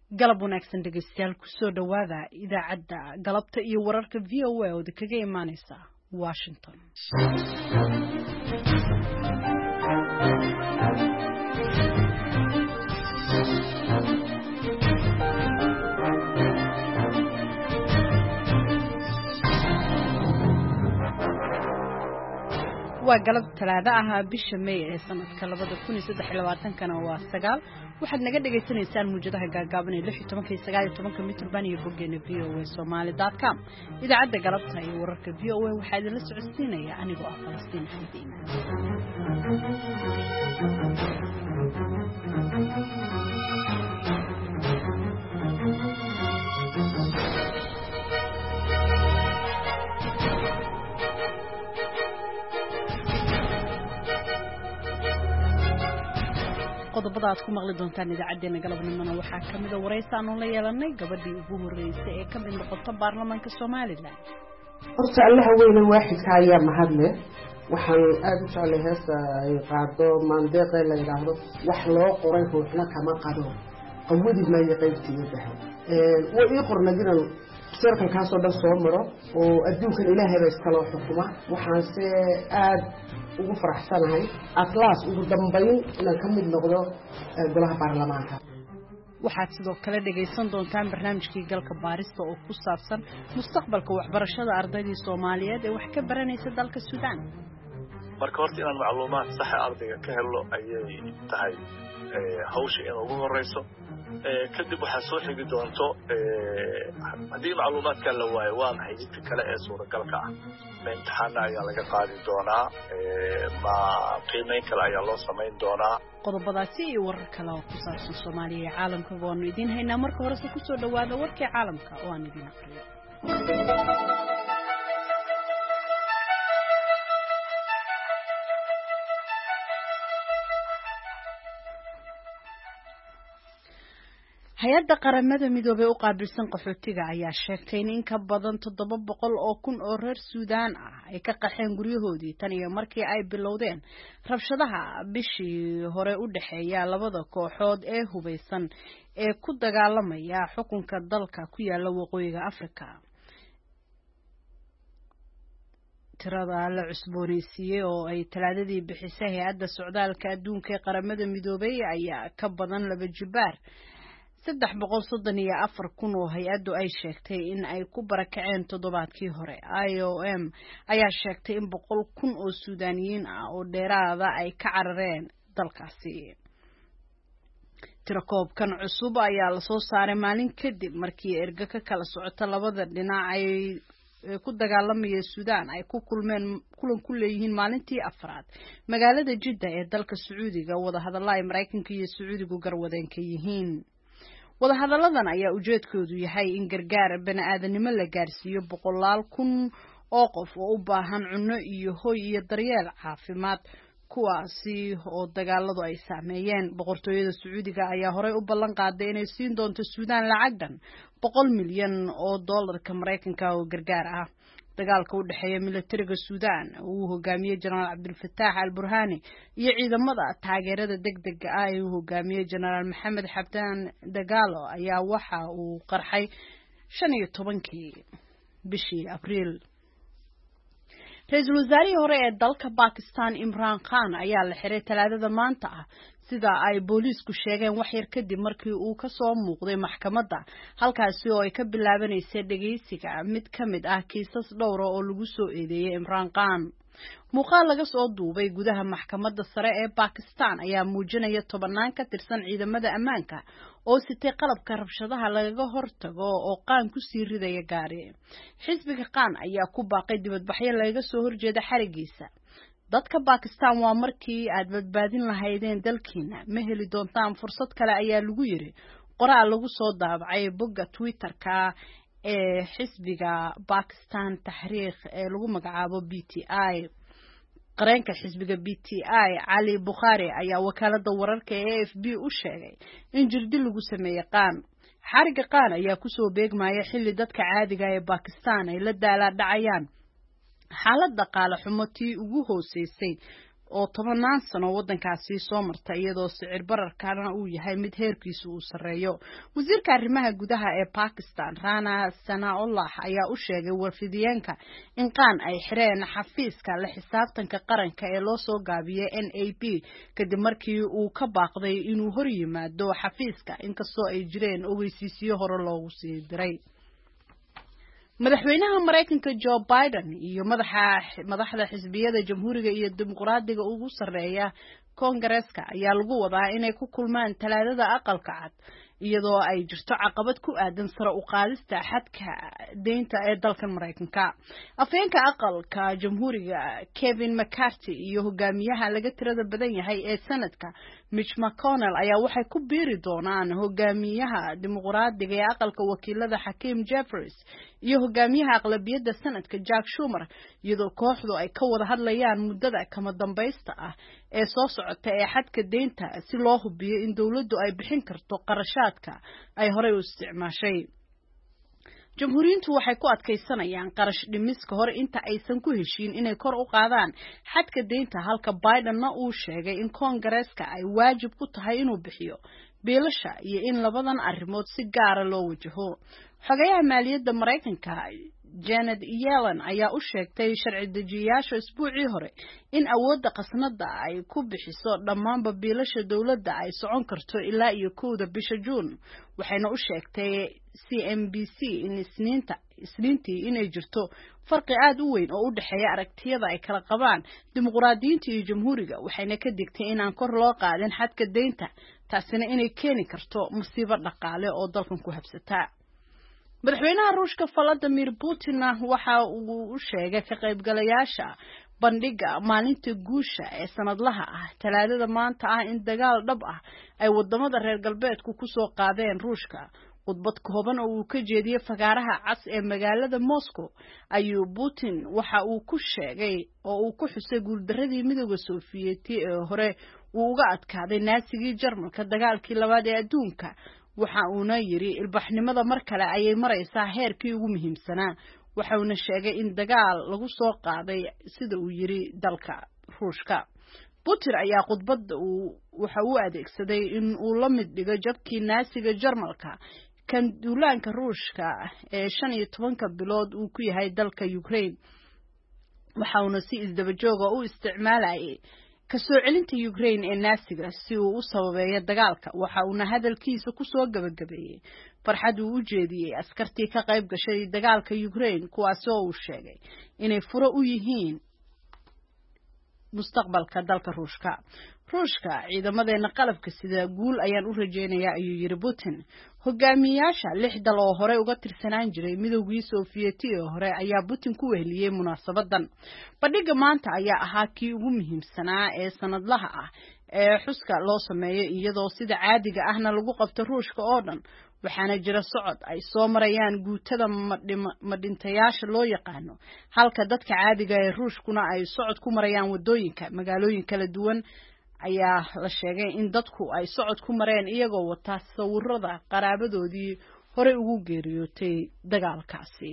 galab wanaagsan dhegeystayaal ku soo dhawaada idaacadda galabta iyo wararka VOA oo kaga imaaneysa Washington. waa galab talaado ah bisha May ee sanadka 2023 waa 9 waxaad naga dhageysanaysaan muujadaha gaagaaban ee 16-19 mitrban iyo boggeena voasomali.com idaacadda galabta iyo wararka VOA waxaa idin la socodsiinaya anigoo ah Falastiin Xadiin qodobada aad ku maqli doontaan idaacadeena galabnimona waxaa kamid ah wareysan oo la yeelanay gabadhii ugu horeysay ee ka mid noqotay baarlamaanka Soomaaliland. horta allaha weyne waaxidka ayaa mahadle waxaan aad u jeclahay heesta ay qaado maandeeqay la yiraahdo wax loo qoray ruuxna kama qado qawadi ma yaqaybtiidahay way ii qornadinaan sirkan ka soo dhan soo maro oo adduunkan ilaahay baa iska loo xukuma waxaan se aad ugu faraxsanahay atlas ugu dambayn inaan ka mid noqdo golaha baarlamaanka. waxaad sidoo kale dhageysan doontaan barnaamijkii galka baarista oo ku saabsan mustaqbalka waxbarashada ardayda Soomaaliyeed ee wax ka baranaysa dalka Suudaan. marka horta inaan macluumaad sax ah ardayga ka helo ayay tahay hawsha in ugu horeyso kadib waxa soo xigi doonto hadii macluumaadka la waayo waa maxay jidka kale ee suuragalka ah imtixaanna ayaa laga qaadi doonaa ma qiimeyn kale ayaa loo samayn doonaa. qodobadaasi iyo warar kale oo ku saabsan Soomaaliya iyo caalamka waanu idin haynaa marka hore ku soo dhawaada warkii caalamka oo aan idin aqriyo. hay'adda qaramada midoobay u qaabilsan qaxootiga ayaa sheegtay in ka badan 700,000 oo reer Suudaan ah ay ka qaxeen guryahoodii tan iyo markii ay bilowdeen rabshadaha bishii hore u dhaxeeya labada kooxood ee hubeysan ee ku dagaalamaya xukunka dalka ku yaala waqooyiga Afrika. tirada la cusboonaysiiyay oo ay talaadadii bixisay hay'adda socdaalka adduunka ee qaramada midoobay ayaa ka badan 2 jibaar 334,000 oo hay'addu ay sheegtay in ay ku barakaceen toddobaadkii hore. IOM ayaa sheegtay in 100,000 oo Suudaaniyiin ah oo dheeraada ay ka carareen dalkaasi. tirakoobkan cusub ayaa la soo saaray maalin kadib markii erga ka kala socota labada dhinac ay ku dagaalamaya Suudaan ay ku kulan ku leeyihiin maalintii afraad magaalada Jidda ee dalka Sacuudiga wada hadalay Mareykanka iyo Sacuudigu garwadeen ka yihiin. wada hadalladan ayaa ujeedkoodu yahay in gargaar bani'aadanimo la gaarsiiyo 100,000 oo qof oo u baahan cunno iyo hoy iyo daryeel caafimaad kuwaasi oo dagaaladu ay saameeyeen. boqortooyada Sacuudiga ayaa horey u ballan qaaday inay siin doonto Suudaan lacag dhan 100 milyan oo dollarka Mareykanka oo gargaar ah. dagaalka u dhaxeeya militariga Suudaan uu hogaamiyay General Abdulfatah al-Burhani iyo ciidamada taageerada degdega ah ee uu hogaamiyay General Maxamed Hamdan Dagalo ayaa waxa uu qarxay 15kii bishii Abriil. Ra'iisul wasaarihii hore ee dalka Pakistan Imran Khan ayaa la xiray talaadada maanta ah sida ay booliisku sheegeen wax yar kadib markii uu ka soo muuqday maxkamadda halkaasi oo ay ka bilaabaneysay dhageysiga mid ka mid ah kiisas dhowr oo lagu soo eedeeyay Imran Khan. muuqaal laga soo duubay gudaha maxkamadda sare ee Pakistan ayaa muujinaya 10 ka tirsan ciidamada ammaanka oo sitay qalabka rabshadaha lagaga hortago oo Khan ku sii ridaya gaari. xisbiga Khan ayaa ku baaqay dibadbaxyo laga soo horjeeda xarigiisa. dadka Pakistan waa markii aad badbaadin lahaydeen dalkiina ma heli doontaan fursad kale ayaa lagu yiri qoraal lagu soo daabacay bogga Twitter-ka ee xisbiga Pakistan Tahriik ee lagu magacaabo PTI. qareenka xisbiga PTI Ali Bukhari ayaa wakaalada wararka ee AFP u sheegay in jirdi lagu sameeyay Khan. xariga Khan ayaa ku soo beegmaya xilli dadka caadiga ee Pakistan ay la daala dhacayaan xaalad dhaqaale xumo tii ugu hooseysay oo 10 sano wadankaasi soo martay iyadoo sicir bararkana uu yahay mid heerkiisu uu sareeyo wasiirka arrimaha gudaha ee Pakistan Rana Sanaullah ayaa u sheegay warfidiyeenka in qaan ay xireen xafiiska la xisaabtanka qaranka ee loo soo gaabiyay NAP kadib markii uu ka baaqday inuu hor yimaado xafiiska inkastoo ay jireen ogeysiisyo hore loogu sii diray madaxweynaha Mareykanka Joe Biden iyo madaxda xisbiyada jamhuuriga iyo dimuqraadiga ugu sareeya Kongareeska ayaa lagu wadaa inay ku kulmaan talaadada aqalka cad iyadoo ay jirto caqabad ku aadan sare u qaadista xadka deynta ee dalka Mareykanka afeenka aqalka jamhuuriga Kevin McCarthy iyo hogaamiyaha laga tirada badan yahay ee sanadka Mitch McConnell ayaa waxay ku biiri doonaan hogaamiyaha dimuqraadiga ee aqalka wakiilada Hakeem Jeffries iyo hogaamiyaha aqlabiyadda sanadka Jack Schumer iyadoo kooxdu ay ka wada hadlayaan muddada kama dambaysta ah ee soo socota ee xadka deynta si loo hubiyo in dawladdu ay bixin karto qarashaadka ay horey u isticmaashay jamhuuriyiintu waxay ku adkaysanayaan qarash dhimiska hore inta aysan ku heshiin inay kor u qaadaan xadka deynta halka Biden-na uu sheegay in Kongareeska ay waajib ku tahay inuu bixiyo biilasha iyo in labadan arrimood si gaar ah loo wajaho xogayaha maaliyadda Mareykanka Janet Yellen ayaa u sheegtay sharci dejiyayaasha isbuucii hore in awoodda qasnada ay ku bixiso dhammaan biilasha dawladda ay socon karto ilaa iyo 1 bisha Juun waxayna u sheegtay CNBC in isniintii inay jirto farqi aad u weyn oo u dhaxeeya aragtiyada ay kala qabaan dimuqraadiyiinta iyo jamhuuriga waxayna ka digtay in aan kor loo qaadin xadka deynta taasina inay keeni karto musiibo dhaqaale oo dalkan ku habsata madaxweynaha Ruushka Vladimir Putin waxa uu u sheegay ka qaybgalayaasha bandhiga maalinta guusha ee sanadlaha ah talaadada maanta ah in dagaal dhab ah ay wadamada reer galbeedku ku soo qaadeen Ruushka khudbad kooban oo uu ka jeediyay fagaaraha cas ee magaalada Moscow ayuu Putin waxa uu ku sheegay oo uu ku xusay guuldaradii midowga Soviyeeti ee hore uu uga adkaaday Naasigii Jarmalka dagaalkii labaad ee adduunka waxa uuna yiri ilbaxnimada mar kale ayay maraysaa heerkii ugu muhiimsanaa waxa uuna sheegay in dagaal lagu soo qaaday sida uu yiri dalka Ruushka Putin ayaa khudbadda waxa uu adeegsaday in uu la mid dhigo jabkii Naasiga Jarmalka kan duulaanka Ruushka ee 15 bilood uu ku yahay dalka Ukraine waxa uuna si isdaba joog ah u isticmaalayay ka soo celinta Ukraine ee Naasiga si uu u sababeeyo dagaalka waxa uu hadalkiisa ku soo gabagabeeyay farxad uu u jeediyay askartii ka qayb gashay dagaalka Ukraine kuwaas oo uu sheegay inay furo u yihiin mustaqbalka dalka Ruushka ciidamadeena qalabka sida guul ayaan u rajeynayaa ayuu yiri Putin hogaamiyaasha 6 dal oo hore uga tirsanaan jiray midowgii Soviyeeti ee hore ayaa Putin ku weheliyay munaasabadan bandhiga maanta ayaa ahaa kii ugu muhiimsanaa ee sanadlaha ah ee xuska loo sameeyay iyadoo sida caadiga ahna lagu qabto Ruushka oo dhan waxaana jira socod ay soo marayaan guutada madintayaasha loo yaqaano halka dadka caadiga ee Ruushkuna ay socod ku marayaan wadooyinka magaalooyin kala duwan ayaa la sheegay in dadku ay socod ku mareen iyagoo wata sawirrada qaraabadoodii hore ugu geeriyootay dagaalkaasi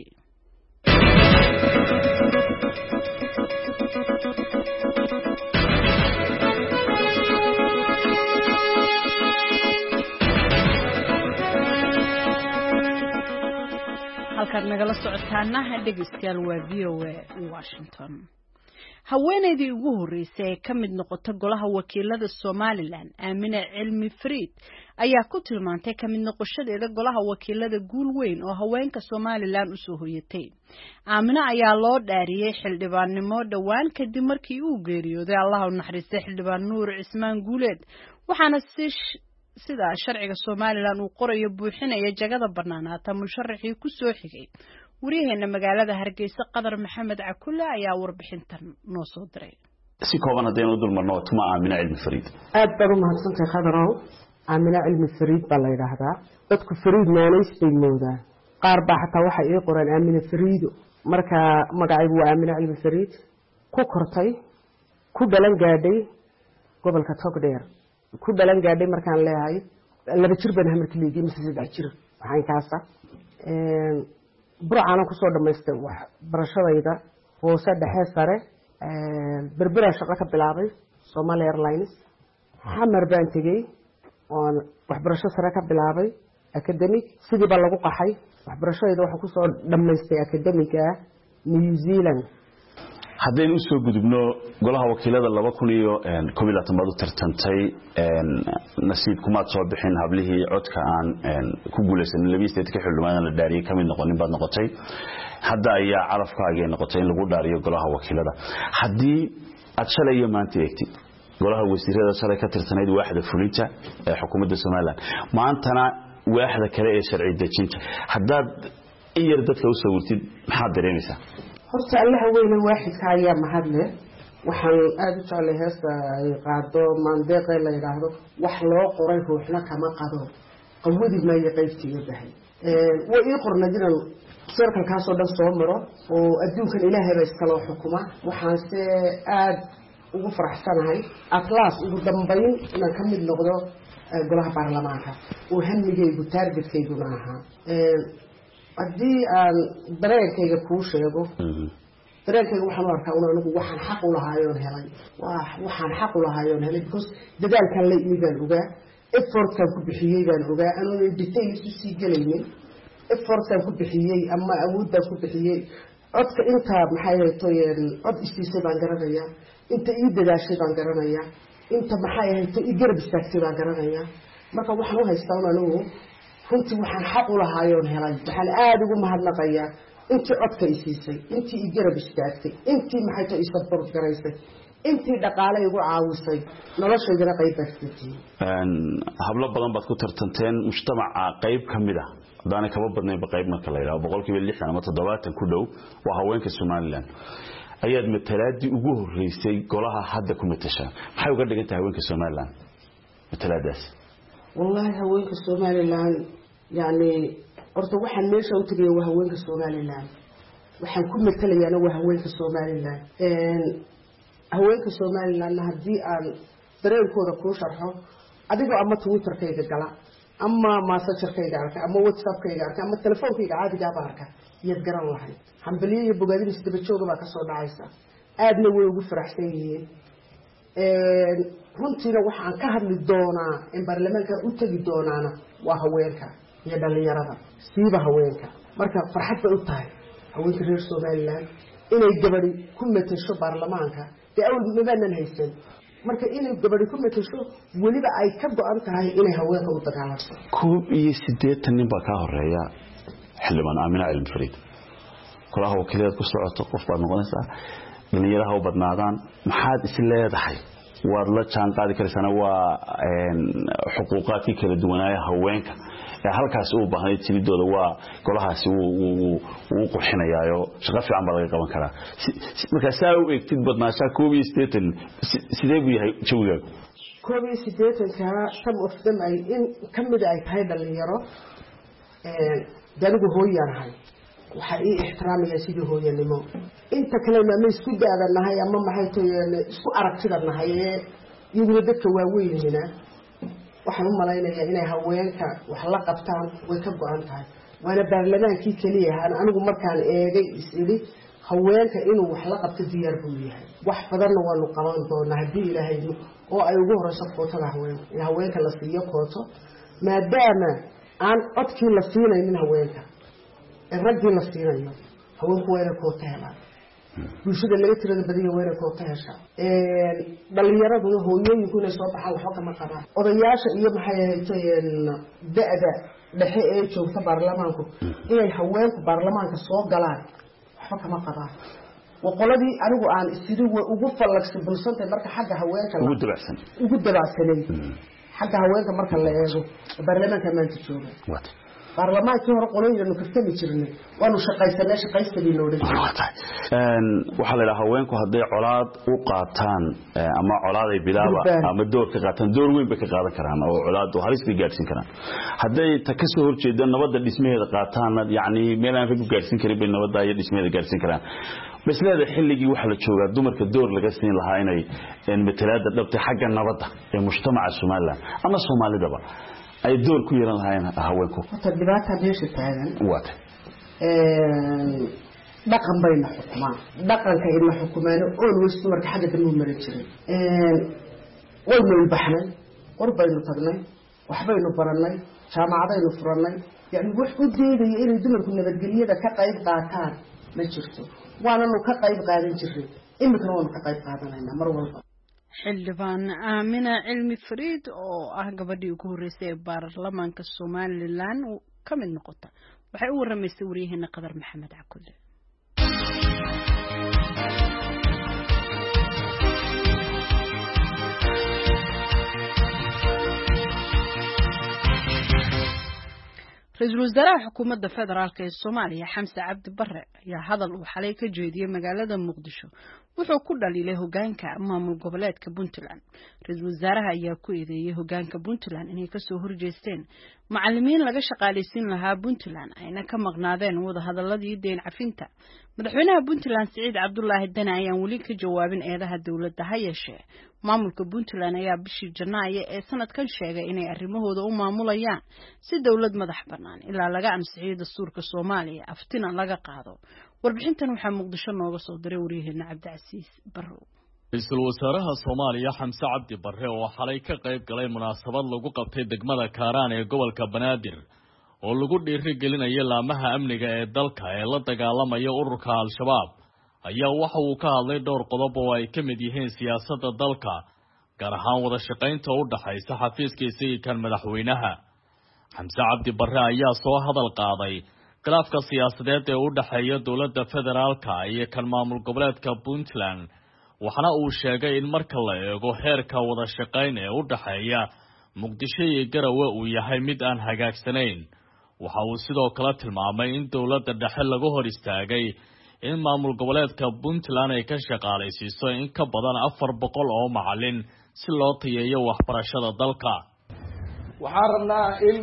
halkaad nagala socotaana dhegeystayaal waa VOA Washington haweeneydii ugu horeysay ee ka mid noqota golaha wakiilada Somaliland Aamina Cilmi Fariid ayaa ku tilmaantay ka mid noqoshadeeda golaha wakiilada guul weyn oo haweenka Somaliland u soo hoyatay Aamina ayaa loo dhaariyay xildhibaannimo dhawaan kadib markii uu geeriyooday Allah u naxariistay xildhibaan Nuur Cismaan Guuleed waxaana sida sharciga Somaliland uu qorayo buuxinaya jagada banaanaata musharaxii ku soo xigay wariyaheena magaalada Hargeysa Qadar Maxamed Cakulle ayaa warbixintan noo soo diray si kooban hadaynu dulmarno tuma Aamina Cilmi Fariid aad baan u mahadsantahay Qadarow Aamina Cilmi Fariid baa la yiraahdaa dadku Fariid maaneys bay moodaan qaar baa xataa waxa ay qoraan Aamina Fariid marka magacaygu waa Aamina Cilmi Fariid ku kortay ku dhalan gaadhay gobolka Togdheer ku dhalan gaadhay markaan leeyahay 2 jir baan hamarkii leeyahay mise 3 jir waxaan kaasa burcana ku soo dhameystay wax barashadayda hoose dhexe sare berbera shaqo ka bilaabay Somali Airlines xamar baan tagay oo waxbarasho sare ka bilaabay academic sidii baa lagu qaxay waxbarashada waxa ku soo dhameystay academic New Zealand haddaynu soo gudubno golaha wakiilada 2011 baad u tartantay nasiib kuma soo bixin hablihii codka aan ku guuleysan 2 ka xildhibaan la dhaariyay kamid noqonin baad noqotay hadda ayaa carafkaaga noqotay in lagu dhaariyo golaha wakiilada haddii aad shalay maanta eegtid golaha wasiirada shalay ka tirsaneyd waaxda fulinta ee xukuumadda Soomaaliland maantana waaxda kale ee sharci dejinta haddaad iyar dadka u sawirtid maxaad dareemaysaa horta allaha weyne waaxidka ayaa mahadle waxaan aad u jeclay heesta ay qaado maandeeqay la yiraahdo wax loo qoray ruuxna kama qado qawadi ma yaqaybtiyo bahay way ii qornadinaan circle-kaas oo dhan soo maro oo adduunkan ilaahay baa iska loo xukuma waxaan se aad ugu faraxsanahay atlas ugu dambayn inaan ka mid noqdo golaha baarlamaanka oo hamigaygu targetkaygu maaha haddii aan dareenkayga kuu sheego dareenkayga waxaan u arkaa anigu waxaan xaq u lahaayoon helay waxaan xaq u lahaayoon helay because dadaalkan la imi baan ogaa effortkan ku bixiyey baan ogaa anoon details u sii gelaynin effortkan ku bixiyey ama awooddan ku bixiyey codka intaa maxay haytoyeen cod istiisay baan garanayaa inta ii dadaashay baan garanayaa inta maxay hayto ii garab istaagtay baan garanayaa marka waxaan u haystaa anigu runtii waxaan xaq u lahaayoon helay waxaan aad ugu mahadnaqayaa intii codka i siisay intii i garab istaagtay intii maxay tahay support garaysay intii dhaqaale igu caawisay noloshaydana qayb baagtay hablo badan baad ku tartanteen mujtamaca qayb kamid ah hadaan kaba badnayn qayb marka la yiraahdo 60 ama 70 ku dhow waa haweenka Soomaaliland ayaad matalaadii ugu horeysay golaha hadda ku matasha maxay uga dhigan tahay haweenka Soomaaliland matalaadaas والله هوينك Somaliland يعني horta waxaan meesha u tagay waa haweenka Somaliland waxaan ku matalayaa waa haweenka Somaliland haweenka Somaliland hadii aan dareenkooda ku sharxo adigoo ama Twitter-kayga gala ama Messenger-kayga arka ama WhatsApp-kayga arka ama telefonkayga caadiga ah arka iyad garan lahayd hambaliyo iyo bogaadin isdaba jooga baa ka soo dhacaysa aadna way ugu faraxsan yihiin runtiina waxaan ka hadli doonaa in baarlamaanka u tagi doonaana waa haweenka iyo dhalinyarada siiba haweenka marka farxad bay u tahay haweenka reer Somaliland inay gabadhi ku matasho baarlamaanka ee awal mabaanan haysan marka inay gabadhi ku matasho waliba ay ka go'an tahay inay haweenka u dagaalanto 80 nin baa ka horeeya xildhibaan Aamina Cilmi Fariid golaha wakiilada ku socoto qof baad noqonaysaa dhalinyaraha u badnaadaan maxaad is leedahay waad la jaan qaadi karaysaa waa xuquuqaadkii kala duwanaaye haweenka ee halkaas u baahnay tilidooda waa golahaasi uu qurxinayaayo shaqo fiican baa laga qaban karaa marka saa u eegtid badnaasha 80 sidee buu yahay jawigaagu 80 some of them ay in kamid ay tahay dhalinyaro daligu hooyanahay waxa ii ixtiraamaya sidii hooyanimo inta kale ma isku daadanahay ama maxay tahay isku aragtidanahay iyaguna dadka waaweynina waxaan u malaynayaa inay haweenka wax la qabtaan way ka go'an tahay waana baarlamaankii kaliya anigu markaan eegay isiri haweenka inuu wax la qabto diyaar buu yahay wax badanna waanu qaban doonaa haddii ilaahay oo ay ugu horeyso kootada haweenka in haweenka la siiyo kooto maadaama aan codkii la siinaynin haweenka الرجل الصينية هو وين كوتها بيشوف اللي يترد بديه وين كوتها شا بل يرادوا هو يكون يصبح أو حكم قرار ورياش يوم حياتين دأدة لحقه شوف برلمانكم إيه حوالك برلمانك الصوت جلال حكم قرار وقلبي أنا عن استدو وقف لك سبلسنت مركز حاجة هوالك وجود بعسنين حاجة هوالك مركز اللي يجو برلمان كمان تشوفه برلمان كهر قليل إنه كفتني ترني وأنا شقيست لي نوري. وحلا لهوينكو هدي علاض وقاتان أما علاض بلابا أما دور كقاتان دور وين بكقاطع كران أو علاض وهريس بيجالسين كران هدي تكسر جدا نبض الاسمه قاتان يعني ميلان في بيجالسين كريم بين نبض أي الاسمه جالسين كران بس لا ده حل يجي وحلا تشوفه دمر كدور لقسنين لها إن بتلاد دبت حاجة نبض المجتمع الصومالي أما الصومالي دبا أي دور كويران هاين هواكو. تدريبات هذيش التعلم. وات. dhaqan bayna xukumaan dhaqanka ina xukumaano always dumarka xagga dambe u mari jiray waynu baxnay qorbaynu tagnay waxbaynu baranay jaamacadaynu furanay yani wax u diidaya inay dumarku nabadgelyada ka qayb qaataan ma jirto waananu ka qayb qaadan jiray imikana waanu ka qayb qaadanaynaa mar walba xildhibaan aamina cilmi fariid oo ah gabadhii ugu horreysay ee baarlamaanka somalilan ka mid noqota waxay u waramaysay waryaheena qadar maxamed cakulle ra-iisul wasaaraha xukuumadda federaalk ee soomaaliya xamse cabdi bare ayaa hadal uu xalay ka jeediyey magaalada muqdisho wuxuu ku dhaliilay hogaanka maamul goboleedka puntland ra-iisul wasaaraha ayaa ku eedeeyey hogaanka puntland inay kasoo horjeesteen macalimiin laga shaqaalaysiin lahaa puntland ayna ka maqnaadeen wadahadaladii deyn cafinta madaxweynaha puntland siciid cabdulaahi dane ayaan weli ka jawaabin eedaha dowladda ha yeeshee maamulka puntland ayaa bishii janaayo ee sanadkan sheegay inay arrimahooda u maamulayaan si dowlad madax bannaan ilaa laga ansixiyo dastuurka soomaaliya aftina laga qaado warbixintan waxaa muqdisho nooga soo diray waryaheena cabdicasiis barrow ra-iisul wasaaraha soomaaliya xamse cabdi bare oo xalay ka qayb galay munaasabad lagu qabtay degmada kaaraan ee gobolka banaadir oo lagu dhiirigelinayo laamaha amniga ee dalka ee la dagaalamaya ururka al-shabaab ayaa waxa uu ka hadlay dhowr qodob oo ay ka mid yihiin siyaasadda dalka gaar ahaan wada shaqaynta u dhaxaysa xafiiskiisa iyo kan madaxweynaha xamse cabdi bare ayaa soo hadal qaaday khilaafka siyaasadeed ee u dhaxeeya dowladda federaalka iyo kan maamul goboleedka puntland waxaana uu sheegay in marka la eego heerka wada shaqayn ee u dhaxeeya muqdisho iyo garowe uu yahay mid aan hagaagsanayn waxa uu sidoo kale tilmaamay in dowladda dhexe lagu hor istaagay in maamul goboleedka puntland ay ka shaqaalaysiiso in ka badan 400 oo macalin si loo tayeeyo waxbarashada dalka waxaan rabnaa in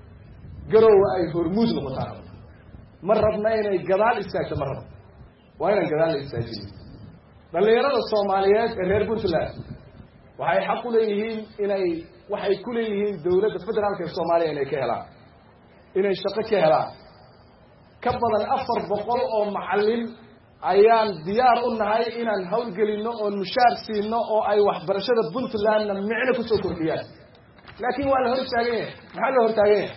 garowe ay hormuud noqotaan ma rabna inay gadaal istaagto ma rabno waa inaan gadaal la istaajin dhalinyarada soomaaliyeed ee reer puntland waxay xaq u leeyihiin waxay ku leeyihiin dowladda federaalka ee soomaaliya inay ka helaan inay shaqo ka helaan ka badan 400 oo macalin ayaan diyaar u nahay inaan hawlgelino oo mushaar siino oo ay waxbarashada puntlandna micno kusoo kordhiyaan laakiin waa la hor taagan yahay maxaa la hor taagan yahay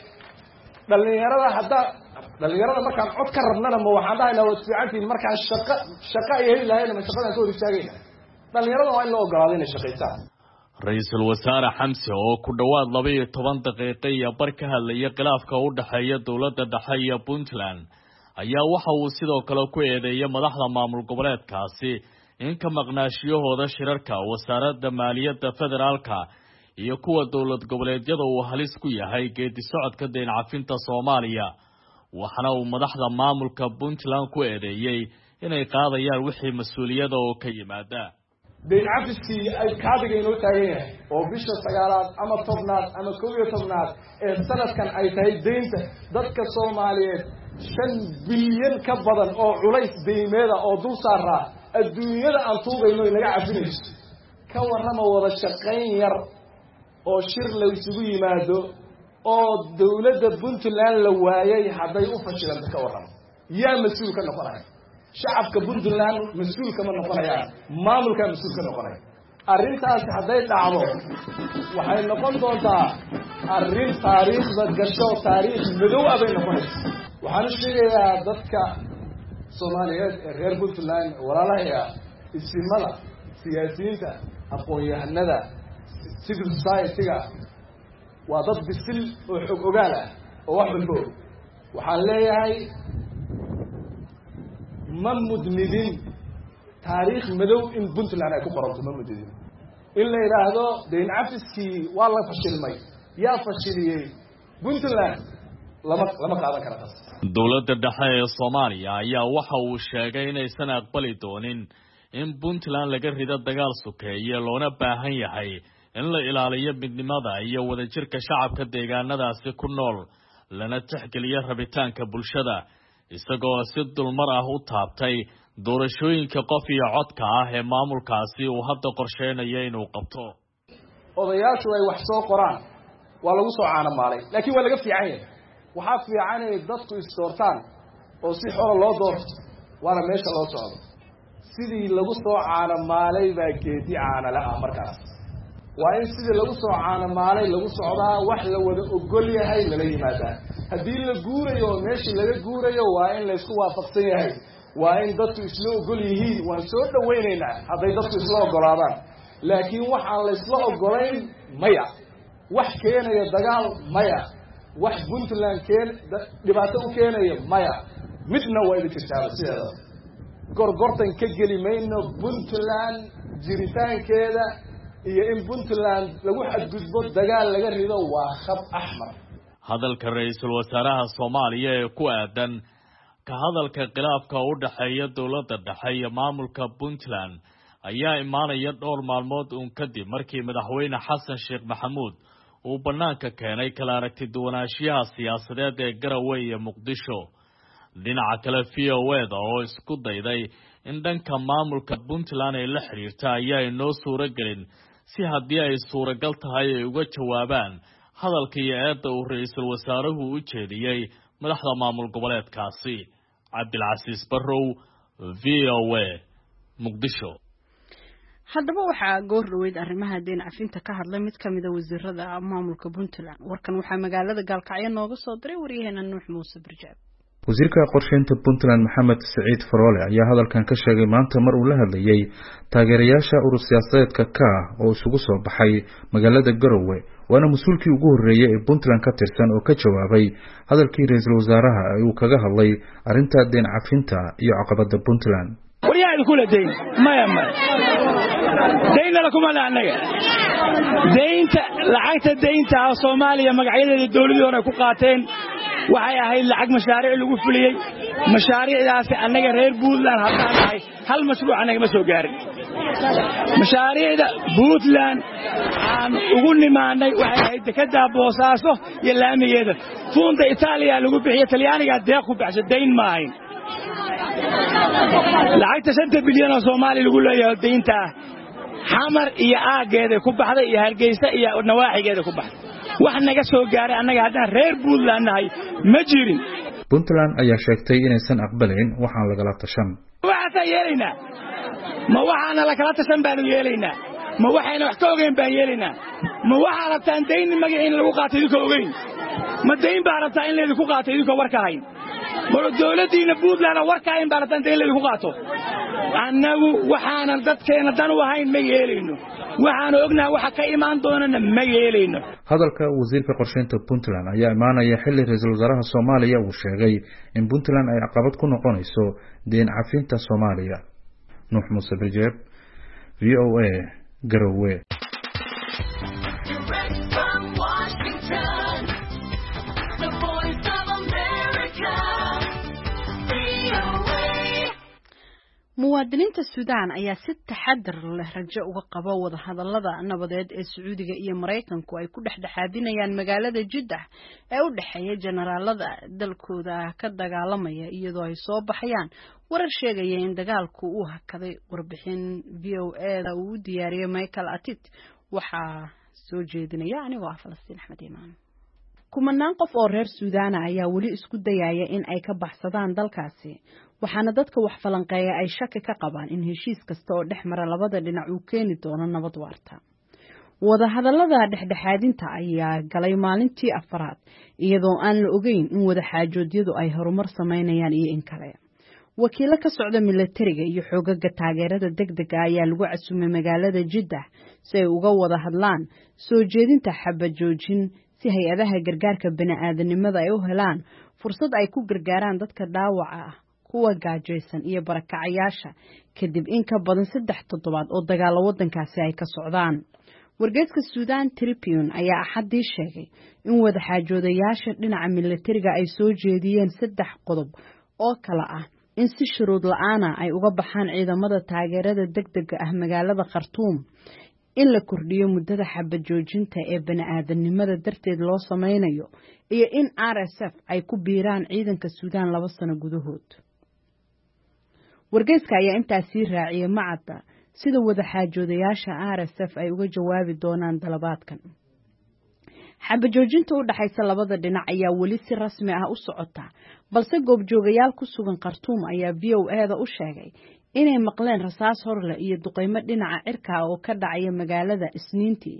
dhalinyarada markaan cod ka rabnana ma waxaan dhahaynaa waad fiicantihiin markaan shaqo ay heli lahayna ma shaqadaan ka hor istaagayna dhalinyarada waa in la ogolaado inay shaqaystaan ra-iisul wasaare xamse oo ku dhowaad 12 daqiiqo iyo bar ka hadlaya khilaafka u dhaxeeya dowladda dhexe iyo puntland ayaa waxa uu sidoo kale ku eedeeyay madaxda maamul goboleedkaasi in ka maqnaashiyahooda shirarka wasaaradda maaliyadda federaalka iyo kuwa dowlad goboleedyada uu halis ku yahay geedi socodka deyn cafinta Soomaaliya waxana uu madaxda maamulka puntland ku eedeeyay inay qaadayaan wixii mas'uuliyada oo ka yimaada deyn cafiskii ay kaadiga inoo taagan yahay oo bisha 9aad ama 10aad ama 11aad ee sanadkan ay tahay deynta dadka Soomaaliyeed 5 bilyan ka badan oo culays deymeeda oo dul saaraa adduunyada aan tuugayno inaga cafinayso ka warrama wada shaqayn yar oo shir la isugu yimaado oo dowladda puntland la waayay hadday u fashilanta ka warrama yaa mas'uul ka noqonaya shacabka puntland mas'uul kama noqonayaan maamulka mas'uul ka noqonaya arrintaas hadday dhacdo waxay noqon doontaa arrin taariikhda gasho taariikh madow ah bay noqonaysaa waxaan u sheegayaa dadka Soomaaliyeed ee reer puntland walaalahaya isimada siyaasiyiinta aqoon-yahanada civil society-ga waa dad bisil oo xog ogaal ah oo wax walba waxaan leeyahay ma mudnidin taariikh madow in puntland ay ku qoranto ma mudnidin in la yiraahdo deyn cafiskii waa la fashilmay yaa fashiliyay puntland lama qaadan kara taas dowladda dhexe ee Soomaaliya ayaa waxa uu sheegay inaysan aqbali doonin in puntland laga rido dagaal sokeeye loona baahan yahay in la ilaaliyo midnimada iyo wadajirka shacabka deegaanadaasi ku nool lana tixgeliyo rabitaanka bulshada isagoo si dulmar ah u taabtay doorashooyinka qof iyo codka ah ee maamulkaasi uu hadda qorsheynayo inuu qabto odayaashu ay wax soo qoraan waa lagu soo caanamaalay laakiin waa laga fiican yahay waxaa fiican inay dadku isdoortaan oo si xor loo doorto waana meesha loo socdo sidii lagu soo caanamaalay baa geedi caanale ah markaas waa in sidii lagu soo caanamaalay lagu socdaa wax la wada ogol yahay lala yimaadaa haddii la guurayo oo meeshii laga guurayo waa in laysku waafaqsan yahay waa in dadku isla ogol yihiin waan soo dhawaynaynaa hadday dadku isla ogolaadaan laakiin waxaan laysla ogolayn maya wax keenaya dagaal maya wax Puntland dhibaato u keenaya maya midna waa idin jirtaa sideeda gorgortan ka geli mayno Puntland jiritaankeeda iyo in Puntland lagu xadgudbo dagaal laga rido waa khab ahmar hadalka ra'iisul wasaaraha Soomaaliya ee ku aadan ka hadalka khilaafka u dhaxeeya dawladda dhexe iyo maamulka Puntland ayaa imaanaya dhowr maalmood kadib markii madaxweyne Xasan Sheekh Maxamuud uu banaanka keenay kala aragti duwanaanshiyaha siyaasadeed ee Garowe iyo Muqdisho dhinaca kale VOA oo isku dayday in dhanka maamulka Puntland ay la xiriirta ayaa inoo suuragelin si haddii ay suuragal tahay ay uga jawaabaan hadalkii eedda uu ra'iisul wasaaruhu u jeediyay madaxda maamul goboleedkaasi Cabdilcasiis Barrow VOA Muqdisho haddaba waxaa goor dhaweyd arrimaha deen cafinta ka hadlay mid ka mid ah wasiirada maamulka Puntland warkan waxaa magaalada Gaalkacyo nooga soo diray wariyaheena Nuux Muuse Barjaab wasiirka qorsheynta Puntland Maxamed Saciid Faroole ayaa hadalkan ka sheegay maanta mar uu la hadlayay taageerayaasha urur siyaasadeedka ka oo isugu soo baxay magaalada Garowe waana mas'uulkii ugu horeeyay ee Puntland ka tirsan oo ka jawaabay hadalkii ra'iisul wasaaraha ee uu kaga hadlay arrinta deen cafinta iyo caqabada Puntland وريال كل دين ما يمر دين لكم أنا عنك دين لعقت الدين تاع الصومالية مقعدة الدولية وأنا كقاتين وهاي هاي العق مشاريع اللي وفلي مشاريع ناس عنك غير بودلان هاي هل مشروع عنك مسوق جاري مشاريع بودلان عن وقولني ما عنك وهاي كده بوصاصه يلا أمي فوند إيطاليا اللي وبيع إيطالياني قاعد يأخذ بعد الدين معين لعقت 6 بليون صومالي يقول له دينتا حمر يا اجيده كبخده يا هرجيسه يا نواحيgeeda كبخده wax naga soo gaaray anaga hadaan reer Puntland nahay ma jirin Puntland ayaa sheegtay inaysan aqbalayn waxaan laga la tashan waxa yeelina ma waxaan la kala tashan baan yeelina ma waxayna wax ka ogeyn baan yeelina ma waxa rabtaan deyn magaciina lagu qaatay idinka ogeyn ma deyn baa rabtaan in la ku qaatay idinka warka hayn mar dawladdiina Puntland warkaan baartan deyn la ku qaato annagu waxaan dadkeena dan u ahayn ma yeelayno waxaan ognahay waxa ka imaan doona ma yeelayno hadalka wasiirka qorsheynta Puntland ayaa imaanaya xilli ra'iisul wasaaraha Soomaaliya uu sheegay in Puntland ay caqabad ku noqonayso deen cafinta Soomaaliya Nuux Muuse Barjaab VOA Garowe muwaadiniinta Suudaan ayaa si taxadar leh rajo uga qaba wada hadallada nabadeed ee Sacuudiga iyo Mareykanku ay ku dhexdhexaadinayaan magaalada Jeddah ee u dhaxeeya generaalada dalkooda ka dagaalamaya iyadoo ay soo baxayaan warar sheegaya in dagaalku uu hakaday warbixin VOA-da uu diyaariyay Michael Atit waxa soo jeedinaya anigoo Falastiin Axmed Imaan kumanaan qof oo reer Suudaan ayaa wali isku dayaya in ay ka baxsadaan dalkaasi waxaana dadka wax falanqeeya ay shaki ka qabaan in heshiis kasta oo dhexmara labada dhinac uu keeni doono nabad waarta wada hadallada dhexdhexaadinta ayaa galay maalintii afraad iyadoo aan la ogeyn in wada xaajoodyadu ay horumar sameynayaan iyo in kale wakiilo ka socda militariga iyo xogaga taageerada degdega ayaa lagu casuumay magaalada Jeddah si ay uga wada hadlaan soo jeedinta xabad joojin si hay'adaha gargaarka bini'aadanimada ay u helaan fursad ay ku gargaaraan dadka dhaawaca ah kuwa gaajaysan iyo barakacayaasha kadib in ka badan 3 toddobaad oo dagaal wadankaasi ay ka socdaan wargeyska Sudan Tribune ayaa axadii sheegay in wada xaajoodayaasha dhinaca militariga ay soo jeediyeen 3 qodob oo kala ah in si shuruud la'aan ay uga baxaan ciidamada taageerada degdega ah magaalada Khartoum in la kordhiyo muddada xabad joojinta ee bini'aadanimada darteed loo sameynayo iyo in RSF ay ku biiraan ciidanka Suudaan 2 sano gudahood wargeyska ayaa intaasi raaciyay macadda sida wada xaajoodayaasha RSF ay uga jawaabi doonaan dalabaadkan xabajoojinta u dhaxaysa labada dhinac ayaa weli si rasmi ah u socota balse goobjoogayaal ku sugan Khartoum ayaa VOA-da u sheegay inay maqleen rasaas horle iyo duqeymo dhinaca cirka oo ka dhacaya magaalada Isniintii.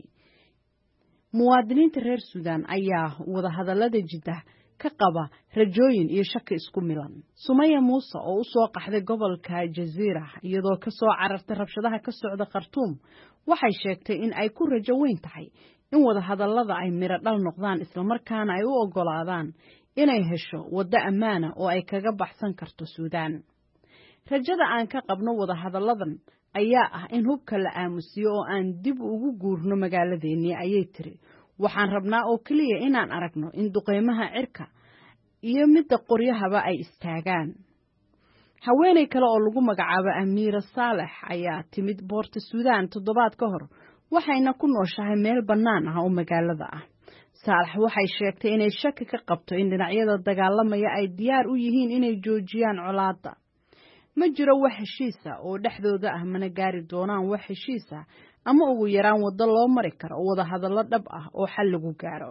Muwaadiniinta reer Suudaan ayaa wada hadallada Jiddah ka qaba rajooyin iyo shaki isku milan. Sumaya Muuse oo u soo qaxday gobolka Jazeera iyadoo ka soo carartay rabshadaha ka socda Khartoum waxay sheegtay in ay ku rajo weyn tahay in wada hadallada ay miro dhal noqdaan isla markaana ay u ogolaadaan inay hesho waddo ammaan ah oo ay kaga baxsan karto Suudaan. Rajada aan ka qabno wada hadalladan ayaa ah in hubka la aamusiyo oo aan dib ugu guurno magaaladeennii ayay tiri. Waxaan rabnaa oo kaliya inaan aragno in duqeymaha cirka iyo midda qoryahaba ay istaagaan. Haweeney kale oo lagu magacaabo Amiira Saalex ayaa timid boorta Suudaan toddobaad ka hor waxayna ku nooshahay meel bannaan ah oo magaalada ah. Saalex waxay sheegtay inay shaki ka qabto in dhinacyada dagaalamaya ay diyaar u yihiin inay joojiyaan colaadda. Ma jiro wax heshiis ah oo dhexdooda ah mana gaari doonaan wax heshiis ah ama ugu yaraan waddo loo mari karo wada hadallo dhab ah oo xal lagu gaaro.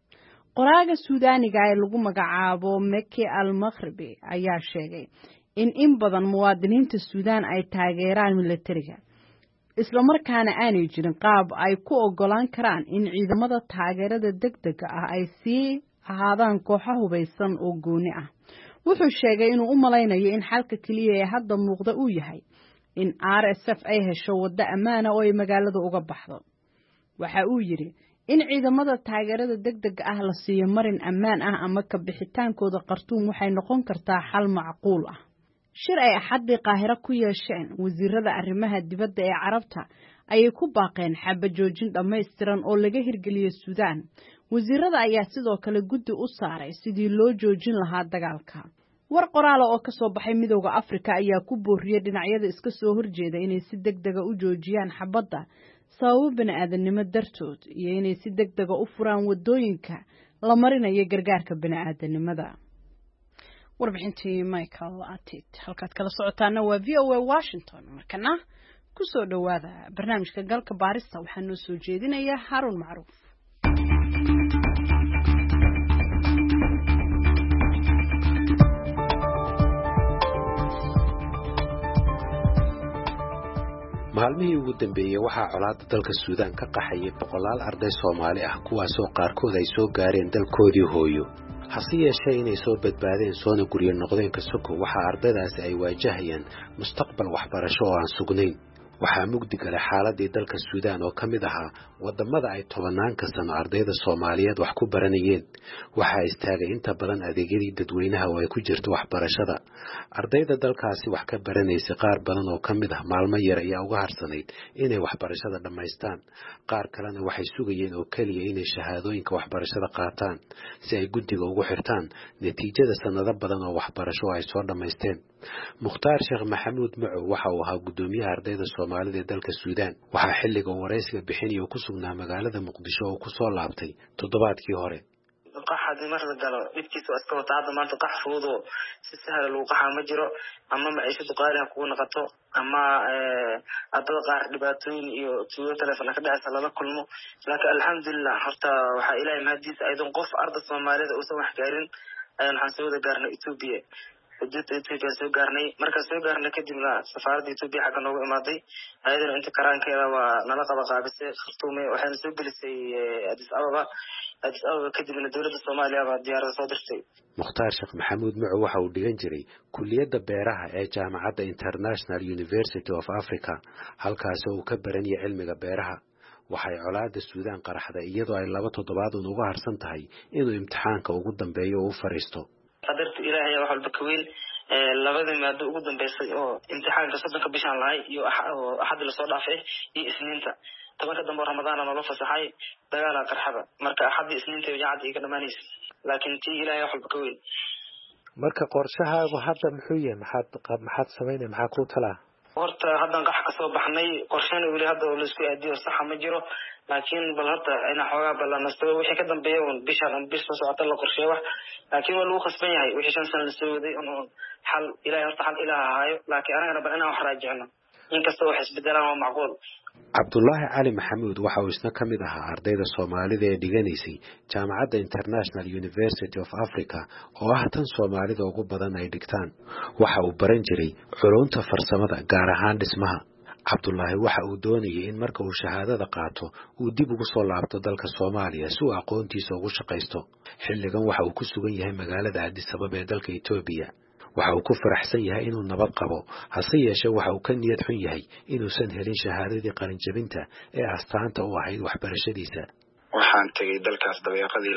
Qoraaga Suudaaniga ee lagu magacaabo Mekki al-Maghribi ayaa sheegay in badan muwaadiniinta Suudaan ay taageeraan militariga isla markaana aanay jirin qaab ay ku ogolaan karaan in ciidamada taageerada degdega ah ay sii ahaadaan kooxo hubeysan oo gooni ah. Wuxuu sheegay inuu u malaynayo in xalka kaliya ee hadda muuqda uu yahay in RSF ay hesho waddo ammaan ah oo ay magaalada uga baxdo. Waxa uu yiri in ciidamada taageerada degdega ah la siiyo marin ammaan ah ama ka bixitaankooda Khartoum waxay noqon kartaa xal macquul ah. Shir ay Axaddii Qaahiro ku yeesheen wasiirada arrimaha dibadda ee Carabta ayay ku baaqeen xabajoojin dhammaystiran oo laga hirgeliyo Suudaan. Wasiirada ayaa sidoo kale guddi u saaray sidii loo joojin lahaa dagaalka. War qoraal oo ka soo baxay Midowga Afrika ayaa ku booriyay dhinacyada iska soo horjeeda inay si degdeg ah u joojiyaan xabadda sababo bini'aadanimo dartood iyo inay si degdeg ah u furaan wadooyinka la marinayo gargaarka bini'aadanimada. Warbixintii Michael Atit halkaad kala socotaana waa VOA Washington markana ku soo dhawaada barnaamijka galka baarista waxaa noo soo jeedinaya Harun Macruuf. maalmihii ugu dambeeyay waxaa colaadda dalka Suudaan ka qaxayay boqolaal arday Soomaali ah kuwaasoo qaarkood ay soo gaareen dalkoodii hooyo hase yeeshee inay soo badbaadeen soona guryo noqdeen ka soko waxaa ardaydaasi ay waajahayaan mustaqbal waxbarasho oo aan sugnayn waxaa mugdi galay xaaladii dalka Suudaan oo ka mid ahaa wadamada ay tobanaanka sano ardayda Soomaaliyeed wax ku baranayeen waxaa istaagay inta badan adeegyadii dadweynaha oo ay ku jirto waxbarashada ardayda dalkaasi wax ka baranaysa qaar badan oo ka mid ah maalmo yar ayaa uga harsanayd inay waxbarashada dhammaystaan qaar kalena waxay sugayeen oo kaliya inay shahaadooyinka waxbarashada qaataan si ay guddiga ugu xirtaan natiijada sanado badan oo waxbarasho ay soo dhammaysteen Mukhtaar Sheekh Maxamuud Macow waxa uu ahaa gudoomiyaha ardayda Soomaalida ee dalka Suudaan waxaa xilliga wareysiga bixinaya ku sugnaa magaalada Muqdisho oo ku soo laabtay toddobaadkii hore qaxadii marada galo dhibkiisa iska wata hadda maanta qax fuudo si sahal lagu qaxa ma jiro ama maciishadu qaali ah ku noqoto ama adada qaar dhibaatooyin iyo tuulo telefoon ka dhacaysa lala kulmo laakiin alxamdulillah horta waxa ilaahay mahadiisa aydan qof arday Soomaalida oo soo wax gaarin waxaan soo wada gaarnay Itoobiya Ethiopia soo gaarnay marka soo gaarnay kadibna safaaradda Ethiopia xagga noogu imaaday ayadana inta karaankeeda waa nala qaba qaabisay Khartoum waxayna soo gelisay Addis Ababa kadibna dawladda Soomaaliya baa diyaarada soo dirtay Mukhtaar Sheekh Maxamuud Macow waxa uu dhigan jiray kulliyadda beeraha ee jaamacadda International University of Africa halkaas oo uu ka baranayay cilmiga beeraha waxay colaadda Suudaan qaraxday iyadoo ay 2 toddobaad uga harsan tahay inuu imtixaanka ugu dambeeyo uu fariisto qadarta ilaahay wax walba ka weyn labada maado ugu dambeysay oo imtixaanka 3 bishan lahay iyo axad la soo dhaafay iyo isniinta tobanka dambe Ramadaan la fasaxay dagaal qarxada marka axad isniinta jaacad iga dhamaanaysa laakiin tii ilaahay wax walba ka weyn marka qorshahaagu hadda muxuu yahay maxaad sameynay maxaa ku talaa horta haddan qax ka soo baxnay qorshana wali hadda la isku aadiyo sax ma jiro laakiin bal horta ina xoogaa balanasto wixii ka dambeeyay oo bishan soo socota la qorsheeyo wax laakiin waa lagu khasban yahay wixii 5 sano la soo waday oo xal ilaahay horta xal ilaaha haayo laakiin anagana bal inaan wax raajicno inkastoo wax isbedelaan waa macquul cabdulaahi cali maxamuud waxa uu isna ka mid ahaa ardayda soomaalida ee dhiganaysay jaamacadda International University of Africa oo ah tan soomaalida ugu badan ay dhigtaan waxa uu baran jiray culunta farsamada gaar ahaan dhismaha cabdulaahi waxa uu doonayay in marka uu shahaadada qaato uu dib ugu soo laabto dalka Soomaaliya si uu aqoontiisa ugu shaqaysto xilligan waxa uu ku sugan yahay magaalada Addis Ababa ee dalka Itoobiya waxa uu ku faraxsan yahay inuu nabad qabo hase yeeshee waxa uu ka niyad xun yahay inuusan helin shahaadadii qalin jabinta ee astaanta u ahayd waxbarashadiisa waxaan tagay dalkaas dabeeqadii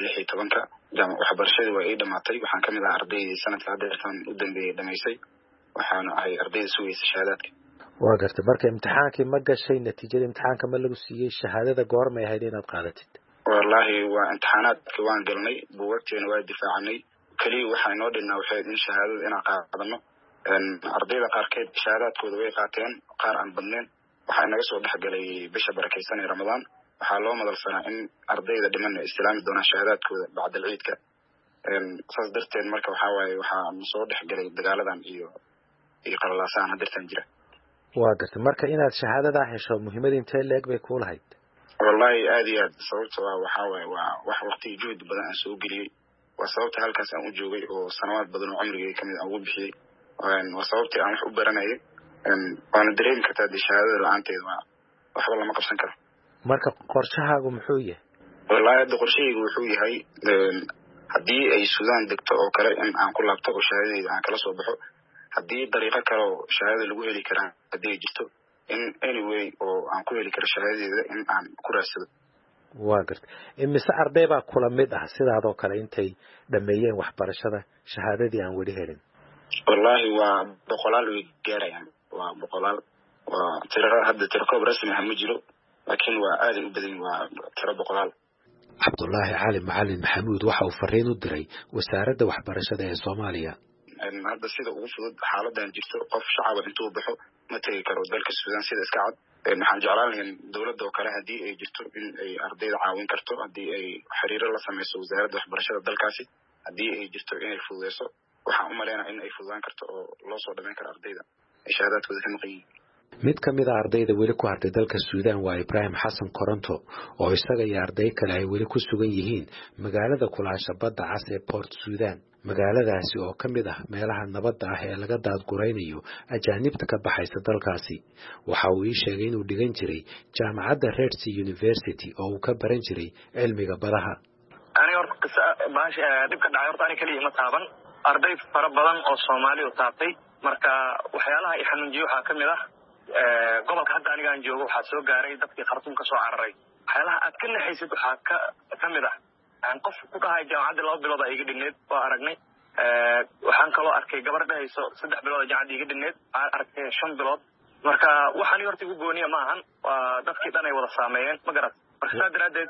2016 waxbarashadii waa ay dhamaatay waxaan ka mid ahaa ardaydii sanadka hadda u dambeeyay dhamaysay waxaan ahay ardayda sugaysa shahaadadka waa gartay marka imtixaankii ma gashay natiijada imtixaanka ma lagu siiyey shahaadada goormay ahayd inaad qaadatid wallaahi waa imtixaanaadka waan galnay buugagteena waa difaacanay kaliya waxaa inoo dhinnaa waxay in shahaadada inaan qaadano ardayda qaarkeed shahaadaadkooda way qaateen qaar aan badneen waxaa inaga soo dhexgalay bisha barakaysan ee ramadaan waxaa loo madalsanaa in ardayda dhiman ay islaami doonaan shahaadaadkooda bacdal ciidka saas darteed marka waxaa waaye waxaa soo dhexgalay dagaaladan iyo qalalaasahan hadirtan jira waa gartay marka inaad shahaadadaa hesho muhiimada intee leeg bay kuu lahayd wallaahi aad iyo aad sababta waxaa waaye waa wax waqti juhdi badan aan soo geliyey waa sababta halkaas aan u joogay oo sanawaad badan oo cumrigay kamid aan ugu bixiyey waa sababtii aan wax u baranayay waana dareemi kartaa dee shahaadada la-aanteeda waxba lama qabsan karo marka qorshahaagu muxuu yahay wallaahi hadda qorshahaygu wuxuu yahay haddii ay Suudaan degto oo kale in aan ku laabto oo shahaadadeyda aan kala soo baxo haddii dariiqo kale oo shahaadada lagu heli karaa haddii ay jirto in anyway oo aan ku heli karo shahaadadeeda in aan ku raadsado waa gartay imise arday baa kula mid ah sidaadoo kale intay dhameeyeen waxbarashada shahaadadii aan weli helin wallaahi waa boqolaal way gaarayaan waa boqolaal waa tiro hadda tirkoob rasmi ah ma jiro laakiin waa aad u badan waa tiro boqolaal cabdulaahi cali macalin maxamuud waxa uu fariin u diray wasaaradda waxbarashada ee Soomaaliya hadda sida ugu fudud xaaladan jirto qof shacab intuu baxo ma tagi karo dalka Suudaan sida iska cad waxaan jeclaan lahayn dawladda oo kale haddii ay jirto in ay ardayda caawin karto haddii ay xiriiro la sameyso wasaaradda waxbarashada dalkaasi haddii ay jirto inay fududeyso waxaan u maleynayaa in ay fududaan karto oo loo soo dhameyn karo ardayda ay shahaadaadkooda ka maqan yihiin mid ka mid ah ardayda weli ku hartay dalka Suudaan waa Ibrahim Xasan Koronto oo isaga iyo arday kale ay weli ku sugan yihiin magaalada Kulaasha badda cas ee Port Sudan magaaladaasi oo ka mid ah meelaha nabadda ah ee laga daadguraynayo ajaanibta ka baxaysa dalkaasi waxa uu ii sheegay inuu dhigan jiray jaamacadda Red Sea University oo uu ka baran jiray cilmiga badaha aniga horta dhibka dhacay horta aniga kaliya ma taaban arday fara badan oo Soomaali u taabtay marka waxyaalaha i xanuunjiyo waxaa ka mid ah gobolka hadda aniga aan joogo waxaa soo gaaray dadkii Khartoum ka soo cararay waxyaalaha aad ka naxaysid waxaa ka mid ah aan qof ku dhahay jaamacadda 2 bilood ay iga dhineed waa aragnay waxaan kaloo arkay gabar dhahayso 3 bilood jaamacadda iga dhineed aan arkay 5 bilood marka waxaan horta ugu gooniya ma ahan waa dadkii dhan ay wada saameeyeen ma garad marka sidaa daraadeed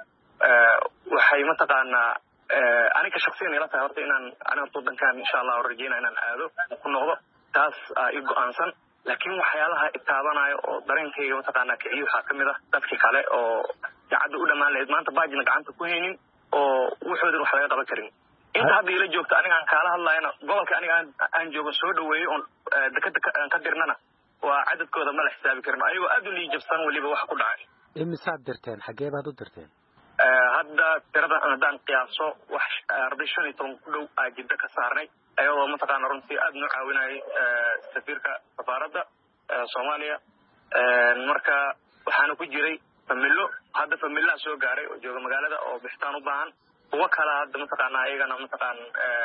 waxay mataqaanaa aniga shakhsiyan ila tahay horta inaan aniga wadankan insha Allah rajayna inaan aado ku noqdo taas ay go'aansan laakiin waxyaalaha itaabanayo oo dareenkayga mataqaanaa kiciyo waxaa ka mid ah dadkii kale oo jaacadda u dhammaan lahayd maanta baajina gacanta ku haynin oo wuxuudan wax laga qaban karin inta hadda ila joogta aniga aan kaala hadlayna gobolka aniga aan joogo soo dhaweeyey oon dekada aan ka dirnana waa cadadkooda ma la xisaabi karin ayagoo aad u liijabsan weliba wax ku dhacay imisaad dirteen xagee baad u dirteen hadda tirada haddaan qiyaaso wax arday 15 ku dhow aa jidda ka saarnay ayagoo mataqaana runtii aad noo caawinayay safiirka safaaradda Soomaaliya marka waxaana ku jiray familo hadda familaha soo gaaray oo jooga magaalada oo bixitaan u baahan kuwa kale hadda mataqaana ayagana mataqaan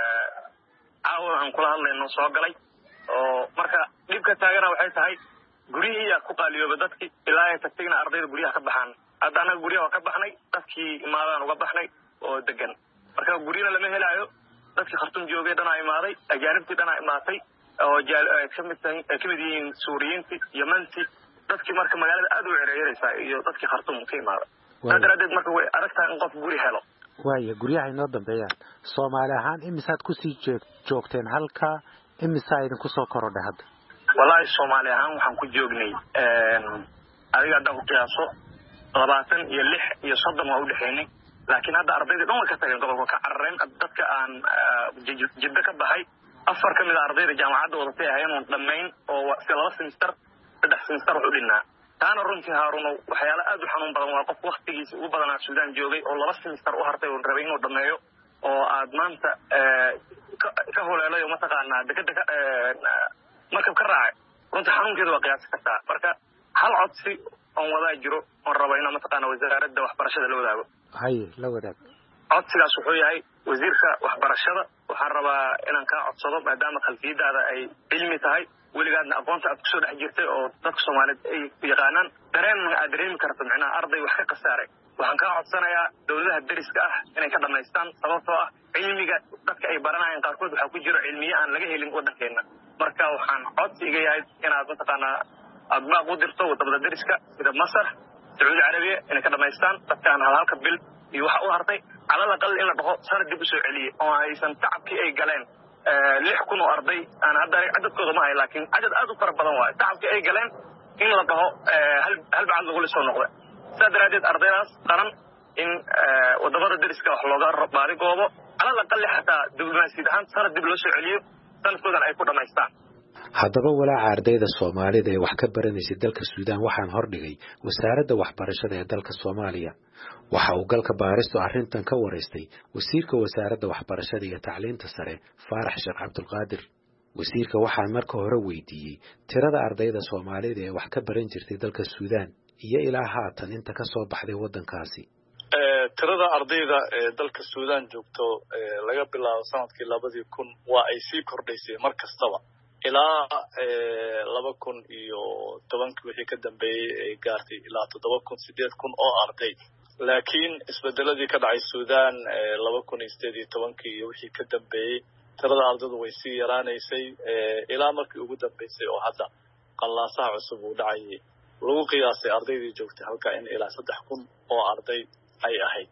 caawa aan kula hadlayno soo galay oo marka dhibka taagana waxay tahay guriyihii ku qaaliyooba dadkii ilaa ay tagtayna ardayda guryaha ka baxaan hadda anaga guryaha ka baxnay dadkii imaadaan uga baxnay oo degan marka guriyana lama helaayo dadkii Khartoum joogay dhan ay imaaday ajaanibtii dhan ay imaatay oo kamid yihiin Suuriyiintii Yementii dadkii marka magaalada aad u cireeraysa iyo dadkii Khartoum ka imaaday dadaradeed marka way aragtaa in qof guri helo waaye guryaha inoo dambeeyaan Soomaali ahaan imisaad ku sii joogteen halka imisaa idin ku soo korodhay hadda wallahi Soomaali ahaan waxaan ku joognay adiga hadda ku qiyaaso 26 iyo 30 waa u dhaxeynay laakiin hadda ardayda dhan way ka tageen gobolka ka carareen dadka aan jidda ka baxay 4 kamid ah ardayda jaamacadda wadatay ayaan dhameyn oo si 2 semester 3 semester u dhinaa taana runtii haaruno waxyaalo aad u xanuun badan waa qof waqtigiisa ugu badanaa Suudaan joogay oo 2 semester u hartay oo rabay inuu dhameeyo oo aad maanta ka holeelayo mataqaanaa dekada markab ka raacay runtii xanuunkeedu waa qiyaas kartaa marka hal codsi oo wada jiro oo raba inuu mataqaanaa wasaaradda waxbarashada la wadaago la wadaag codsigaas wuxuu yahay wasiirka waxbarashada waxaan rabaa inaan ka codsado maadaama khalfiyadaada ay cilmi tahay weligaadna aqoonta aad kusoo dhex jirtay oo dadka Soomaaliyeed ay yaqaanaan dareenna aad dareemi karto macnaha arday wax ka qasaaray waxaan ka codsanayaa dawladaha dariska ah inay ka dhamaystaan sababtoo ah cilmiga dadka ay baranayaan qaarkood waxa ku jiro cilmiye aan laga helin wadankeena marka waxaan codsiga yahay inaad mataqaanaa aad baaq u dirto wadamada dariska sida Masar Sacuudi Carabiya inay ka dhamaystaan dadkaan halka bil iyo waxa u hartay على الأقل إن بقى صار دي بسوي عليه أو هيسن تعب كي أي جلان لحكون أرضي أنا هذا عدد كذا معي لكن عدد أدو فرق بدن واحد تعب كي أي جلان إن لقاه هل بعد نقول سو نقطة صدر عدد أرضي ناس قرن إن ودبر الدرس كحلوجار رباري قوبه على الأقل حتى دبلوماسية صار دي بسوي عليه سنفذن أي كذا ما يستان haddaba walaaca ardayda Soomaalida ee wax ka baranaysa dalka Suudaan waxaan hordhigay wasaaradda waxbarashada ee dalka Soomaaliya waxa uu galka baaristu arrintan ka wareystay wasiirka wasaaradda waxbarashada iyo tacliinta sare Faarax Sheekh Cabdulqaadir wasiirka waxaan marka hore weydiiyay tirada ardayda Soomaalida ee wax ka baran jirtay dalka Suudaan iyo ilaa haatan inta ka soo baxday wadankaasi tirada ardayda ee dalka Suudaan joogto laga bilaabo sanadkii 2000 waa ay sii kordhaysay mar kastaba ilaa 2010 wixii ka dambeeyay gaartay ilaa 7000 oo arday laakiin isbedeladii ka dhacay Suudaan 2018 iyo wixii ka dambeeyay tirada ardaydu way sii yaraanaysay ilaa markii ugu dambeysay oo hadda qallaasaha cusub uu dhacay lagu qiyaasay ardaydii joogtay halka in ilaa 3000 oo arday ay ahayd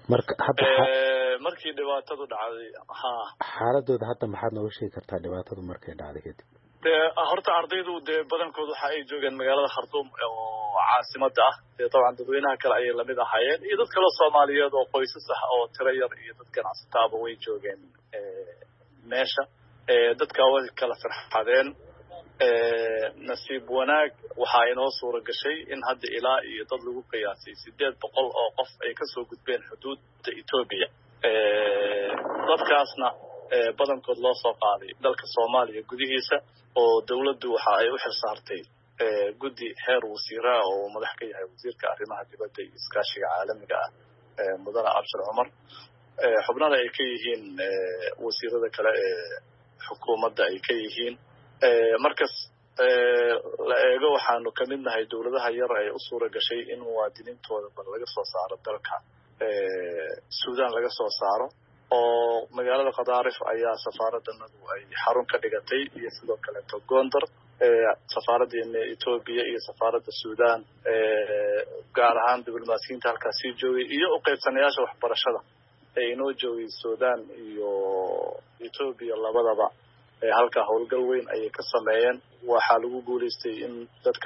markii dhibaatadu dhacday xaaladooda hadda maxaad noo sheegi kartaa dhibaatadu markay dhacday kadib horta ardaydu badankoodu waxa ay joogeen magaalada Khartoum oo caasimada ah dabcan dadweynaha kale ay la mid ahaayeen iyo dad kale Soomaaliyeed oo qoysas ah oo tiro yar iyo dad ganacsato way joogeen meesha dadka way kala farxadeen nasiib wanaag waxa inoo suura gashay in hadda ilaa iyo dad lagu qiyaasay 800 oo qof ay ka soo gudbeen xuduudda Itoobiya dadkaasna badankood loo soo qaaday dalka Soomaaliya gudihiisa oo dawladdu waxa ay u xilsaartay guddi heer wasiira oo madax ka yahay wasiirka arrimaha dibadda iyo iskaashiga caalamiga ah mudane Abshir Umar xubnaha ay ka yihiin wasiirada kale ee xukuumadda ay ka yihiin markas la eego waxaanu ka mid nahay dawladaha yar ee u suura gashay in muwaadiniintooda bal laga soo saaro dalka Suudaan laga soo saaro oo magaalada Qadaarif ayaa safaaraddanadu ay xarun ka dhigatay iyo sidoo kale Gondar safaaradda Itoobiya iyo safaaradda Suudaan gaar ahaan diblomaasiyiinta halkaas joogay iyo u qaybsanayaasha waxbarashada ee inoo joogay Suudaan iyo Itoobiya labadaba halka howlgal weyn ay ka sameeyeen waxa lagu guuleystay in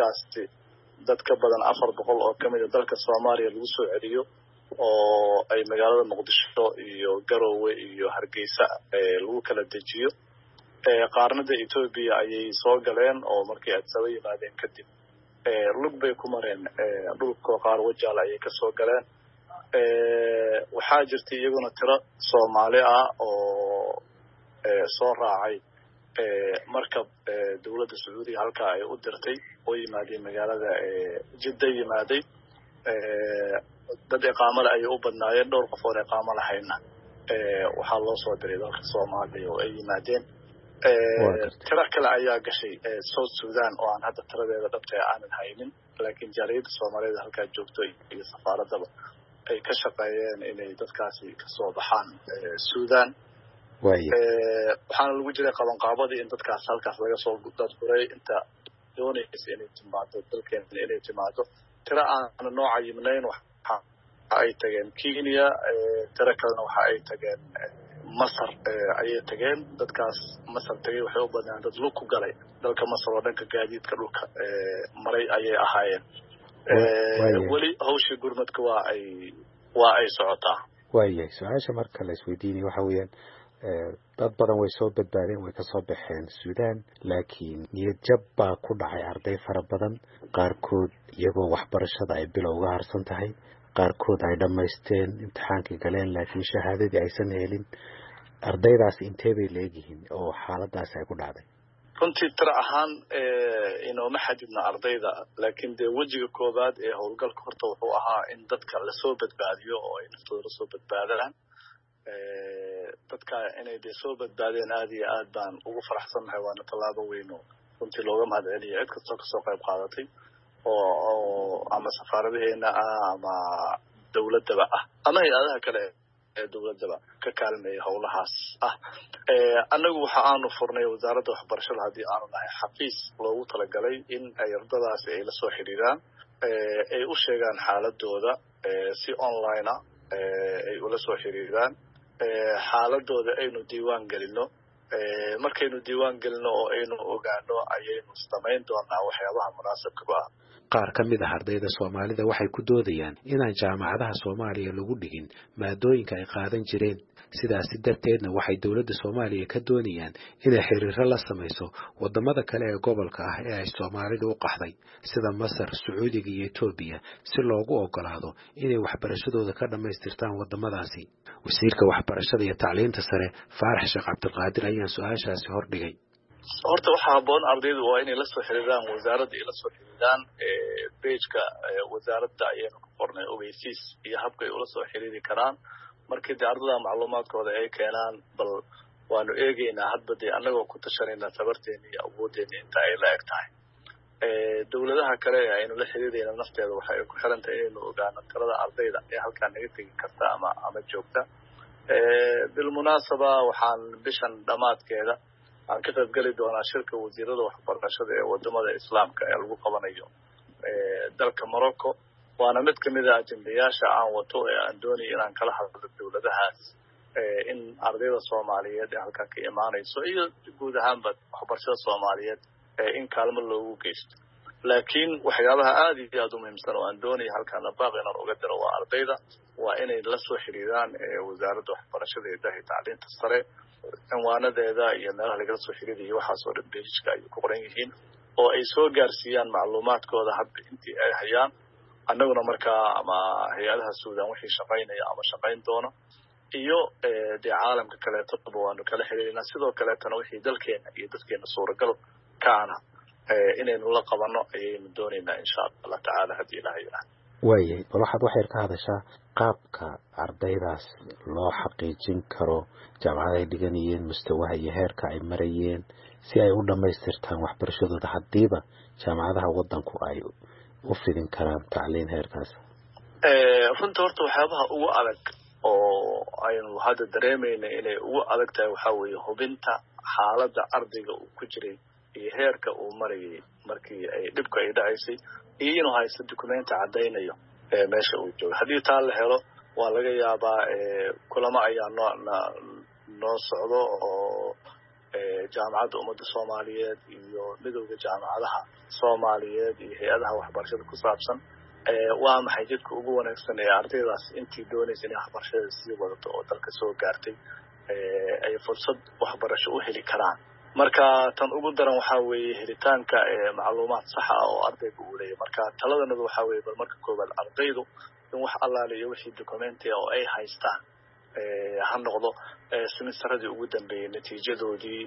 dad ka badan 400 oo kamid ah dalka Soomaaliya lagu soo celiyo oo ay magaalada Muqdisho iyo Garowe iyo Hargeysa lagu kala dejiyo qaarnada Itoobiya ayay soo galeen oo markii ay soo yimaadeen kadib lug bay ku mareen dhulka qaar wajaal ayay ka soo galeen waxaa jirtay iyaguna tiro Soomaali ah oo soo raacay markab dawladda Sacuudiga halka ay u dirtay oo yimaadeen magaalada Jidda yimaaday dad iqaamada ay u badnaayeen dhowr qof oo iqaamo lahayna waxaa loo soo diray dalka Soomaaliya oo ay yimaadeen tiro kale ayaa gashay South Sudan oo aan hadda tiradeeda dhabta aanan haynin laakiin jaaliyadda Soomaaliyeed halka joogto iyo safaaradaba ay ka shaqeeyeen inay dadkaasi ka soo baxaan Suudaan waxaana lagu jiray qabanqaabadii in dadkaas halkaas laga soo dadburay inta doonaysa inay timaado dalkeena inay timaado tiro aan nooca yimnayn waxa ay tageen Kenya tiro kalena waxa ay tageen Masar ayay tageen dadkaas Masar tagay waxay u badnaan dad lug ku galay dalka Masar oo dhanka gaadiidka dhulka maray ayay ahaayeen wali hawshii gurmadka waa ay socotaa waayay su'aasha marka la isweydiinay waxa weeyaan dad badan way soo badbaadeen way ka soo baxeen Suudaan laakiin niyad jab baa ku dhacay arday fara badan qaarkood iyagoo waxbarashada ay bilowga harsan tahay qaarkood ay dhamaysteen imtixaankii galeen laakiin shahaadadii aysan helin ardaydaas intee bay leeyihiin oo xaaladaas ay ku dhacday runtii tira ahaan inooma xadidna ardayda laakiin dee wejiga koobaad ee howlgalka horta wuxuu ahaa in dadka lasoo badbaadiyo oo ay naftooda lasoo badbaadaan dadka inay dee soo badbaadeen aad iyo aad baan ugu faraxsannahay waana tallaabo weyn oo runtii looga mahadceliyo cid kastoo kasoo qayb qaadatay oo ama safaaradaheena ah ama dawladdaba ah ama hay-adaha kale ee dawladdaba ka kaalmeeya howlahaas ah annagu waxa aanu furnay wasaaradda waxbarashada haddii aanu nahay xafiis loogu talagalay in ay ardadaasi ay la soo xidhiiraan ay u sheegaan xaaladooda si online ah ay ula soo xiriiraan xaaladooda aynu diiwaan gelino markaynu diiwaan gelino oo aynu ogaano ayaynu samayn doonaa waxyaabaha munaasabka ah qaar ka mid ah ardayda Soomaalida waxay ku doodayaan inaan jaamacadaha Soomaaliya lagu dhigin maadooyinka ay qaadan jireen sidaas darteedna waxay dawladda Soomaaliya ka doonayaan inay xiriir la samayso wadamada kale ee gobolka ah ee ay Soomaalidu u qaxday sida Masar, Sacuudiga iyo Itoobiya si loogu ogolaado inay waxbarashadooda ka dhamaystirtaan wadamadaasi wasiirka waxbarashada iyo tacliinta sare Faarax Sheekh Cabdiqaadir ayaan su'aashaasi hordhigay horta waxa haboon ardaydu waa inay la soo xiriiraan wasaaradda ay la soo xiriiraan page-ka wasaaradda ayaynu ku qornay ogeysiis iyo habka ay ula soo xiriiri karaan markii dee ardada macluumaadkooda ay keenaan bal waanu eegaynaa hadba dee annagoo ku tashanayna tabarteena iyo awooddeena inta ay la eg tahay dawladaha kale ee aynu la xiriirayna nafteeda waxa ay ku xiran tahay inaynu ogaano tirada ardayda ee halkaa naga tegi karta ama joogta bilmunaasaba waxaan bishan dhammaadkeeda aan ka qayb geli doonaa shirka wasiirada waxbarashada ee wadamada islaamka ee lagu qabanayo dalka Morocco waana mid kamid ah ajendayaasha aan wato ee aan doonayo inaan kala hadlo dawladahaas in ardayda Soomaaliyeed ee halka ka imaanayso iyo guud ahaanba waxbarashada Soomaaliyeed in kaalmo loogu geysto laakiin waxyaabaha aad iyo aad u muhiimsan oo aan doonayo halkaan baaqi inaan uga diro waa ardayda waa inay la soo xiriiraan wasaaradda waxbarashada iyo tacliinta sare cinwaanadeeda iyo meelaha lagala soo xiriiriyo waxaasoo dhan beejka ay ku qoran yihiin oo ay soo gaarsiiyaan macluumaadkooda hadba intii ay hayaan annaguna markaa ama hay-adaha Suudaan wixii shaqaynaya ama shaqayn doona iyo dee caalamka kaleetoba waanu kala xiriirinaa sidoo kaleetana wixii dalkeena iyo dadkeena suuragal kaana inaynu la qabano ayaynu doonaynaa insha Allah tacaala haddii ilaahay yidhaahdo waayay bal waxaad wax yar ka hadashaa qaabka ardaydaas loo xaqiijin karo jaamacadaha ay dhiganayeen mustawaha iyo heerka ay marayeen si ay u dhamaystirtaan waxbarashadooda haddiiba jaamacadaha waddanku ay u fidin karaan tacliin heerkaas runta horta waxyaabaha ugu adag oo aynu hadda dareemayna inay ugu adag tahay waxaa weeye hubinta xaaladda ardayga uu ku jiray iyo heerka uu marayay markii ay dhibka ay dhacaysay iyo inuu haysto dukumenti caddaynayo meesha uu joogo haddii taa la helo waa laga yaabaa kulamo ayaa noo socdo oo jaamacadda ummadda Soomaaliyeed iyo midowda jaamacadaha Soomaaliyeed iyo hay-adaha waxbarashada ku saabsan waa maxay jidka ugu wanaagsan ee ardaydaas intii doonaysa inay waxbarashada sii wadato oo dalka soo gaartay ay fursad waxbarasho u heli karaan marka tan ugu daran waxaa weeye helitaanka macluumaad sax ah oo ardayga uu leeyahay marka taladanadu waxaa weeye bal marka koobaad ardaydu in wax allaale iyo wixii documenti oo ay haystaan ha noqdo semesterradii ugu dambeeyay natiijadoodii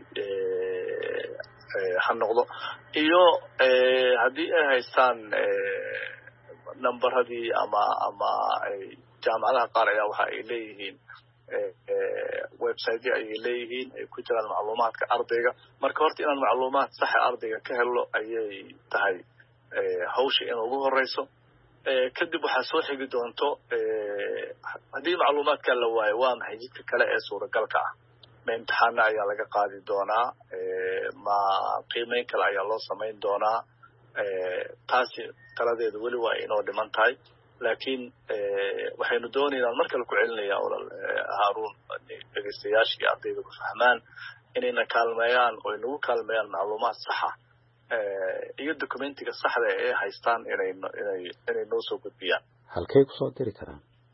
ha noqdo iyo haddii ay haystaan nambaradii ama jaamacadaha qaar ayaa waxa ay leeyihiin website ayay leeyihiin ay ku jiraan macluumaadka ardayga marka horta inaan macluumaad sax ardayga ka helo ayay tahay hawsha in ugu horeyso kadib waxaa soo xigi doonto haddii macluumaadka la waayo waa maxay jidka kale ee suuragalka ah ma imtixaana ayaa laga qaadi doonaa ma qiimeyn kale ayaa loo samayn doonaa taasi taladeedu weli waa inoo dhiman tahay laakiin waxaynu doonaynaa mar kale ku celinaya olal Haaruun dhegeystayaashii ardayda ku fahmaan inayna kaalmeeyaan oo inagu kaalmeeyaan macluumaad sax ah iyo documentiga saxda ee haystaan inay noo soo gudbiyaan halkay ku soo diri karaan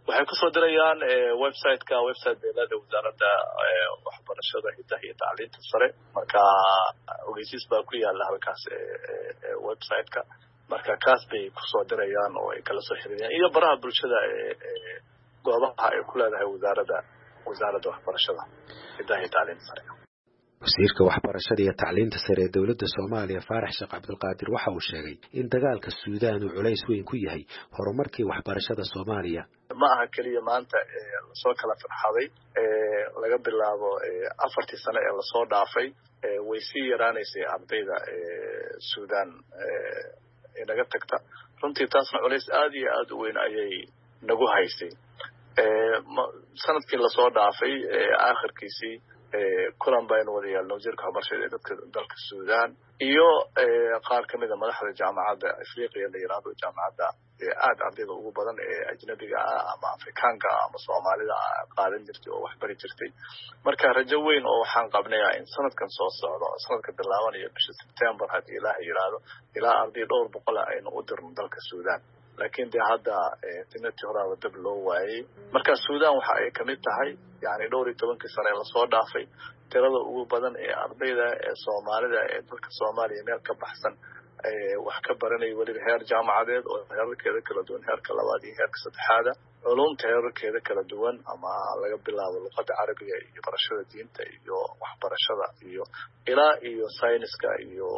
waxay kusoo dirayaan website-ka beelada wasaaradda waxbarashada hidaha iyo tacliinta sare marka ogeysiis baa ku yaala halkaas website-ka marka kaas bay kusoo dirayaan oo ay kala soo xiriiriyaan iyo baraha bulshada goobaha ay ku leedahay wasaaradda waxbarashada hidaha iyo tacliinta sare wasiirka waxbarashada iyo tacliinta sare ee dowladda Soomaaliya Faarax Sheekh Cabdulqaadir waxa uu sheegay in dagaalka Suudaan uu culays weyn ku yahay horumarkii waxbarashada Soomaaliya ma aha kaliya maanta soo kala farxaday laga bilaabo 4 sano ee la soo dhaafay way sii yaraanaysay ardayda Suudaan inaga tagta runtii taasna culays aad iyo aad u weyn ayay nagu haysay sanadkii la soo dhaafay aakhirkiisii kulan baynu wada yeelnay wasiirka waxbarashada ee dalka Suudaan iyo qaar kamid ah madaxda jaamacadda Afriqiya la yiraahdo jaamacadda aad ardayda ugu badan ee ajnabiga ah ama Afrikaanka ama Soomaalida qaadan jirtay oo wax bari jirtay marka rajo weyn oo waxaan qabnayaa in sanadkan soo socdo sanadka bilaabanaya bisha September hadii Ilaahay yiraahdo ilaa arday dhowr boqol aynu u dirno dalka Suudaan laakiin de hadda tinati horaada dab loo waayay marka Suudaan waxa ay kamid tahay yani dhowr iyo 10 sano la soo dhaafay tirada ugu badan ee ardayda ee Soomaalida ee dalka Soomaaliya meel ka baxsan wax ka baranay waliba heer jaamacadeed oo heerarkeeda kala duwan heerka labaad iyo heerka saddexaad culumta heerarkeeda kala duwan ama laga bilaabo luqadda Carabiga iyo barashada diinta iyo waxbarashada iyo ilaa iyo sayniska iyo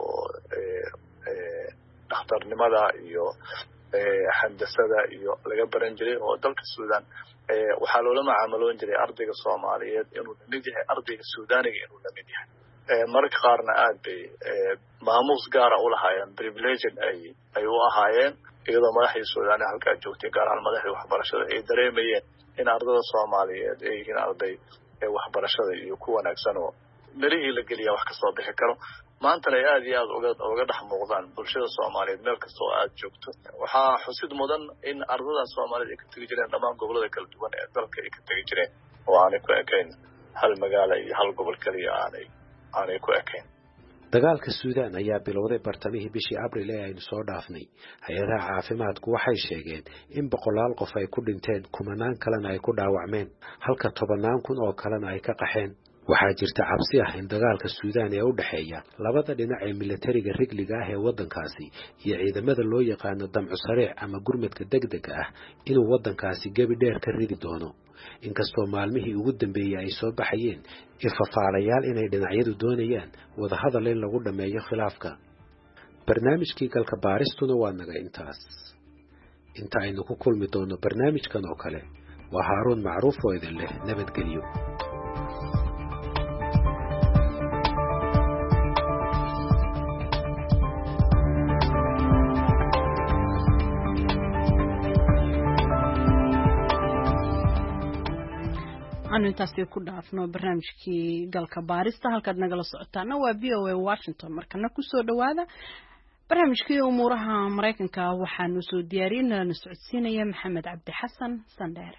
dhakhtarnimada iyo handasada iyo laga baran jiray oo dalka Suudaan waxaa loola macaamiloon jiray ardayga Soomaaliyeed inuu mid yahay ardayga Suudaaniga inuu la mid yahay marka qaarna aad bay maamuus gaar ah u lahaayeen privilege ay u ahaayeen iyadoo madaxda Suudaan halka joogtay gaar ahaan madaxda waxbarashada ay dareemayeen in ardayda Soomaaliyeed ay yihiin arday waxbarashada iyo ku wanaagsan oo marihii la geliya wax ka soo bixi karo maanta ay aad iyo aad uga dhex muuqdaan bulshada Soomaaliyeed meel kasta oo aad joogto waxaa xusid mudan in ardayda Soomaaliyeed ay ka tagi jireen dhammaan gobollada kala duwan ee dalka ay ka tagi jireen oo aanay ku ekayn hal magaalo iyo hal gobol kaliya aanay ku ekayn dagaalka Suudaan ayaa bilowday bartamihii bishii Abriil ee aynu soo dhaafnay hay'adaha caafimaadku waxay sheegeen in 100 qof ay ku dhinteen kumanaan kalena ay ku dhaawacmeen halka 10 kun oo kalena ay ka qaxeen waxaa jirta cabsi ah in dagaalka Suudaan ee u dhaxeeya labada dhinac ee militariga rigliga ah ee wadankaasi iyo ciidamada loo yaqaan damcu sariic ama gurmadka degdega ah inuu wadankaasi gabi dheer ka ridi doono inkastoo maalmihii ugu dambeeyay ay soo baxayeen ifafaalayaal inay dhinacyadu doonayaan wada hadal in lagu dhameeyo khilaafka barnaamijkii galka baaristuna waa naga intaas inta aynu ku kulmi doono barnaamijkan oo kale waa Haaruun Macruuf oo idin leh nabadgelyo intaasi ku dhaafno barnaamijkii galka baarista halkaad nagala socotaana waa VOA Washington markana ku soo dhawaada barnaamijkii umuuraha Mareykanka waxaanu soo diyaariyay na socodsiinaya Maxamed Cabdi Xasan Sandheer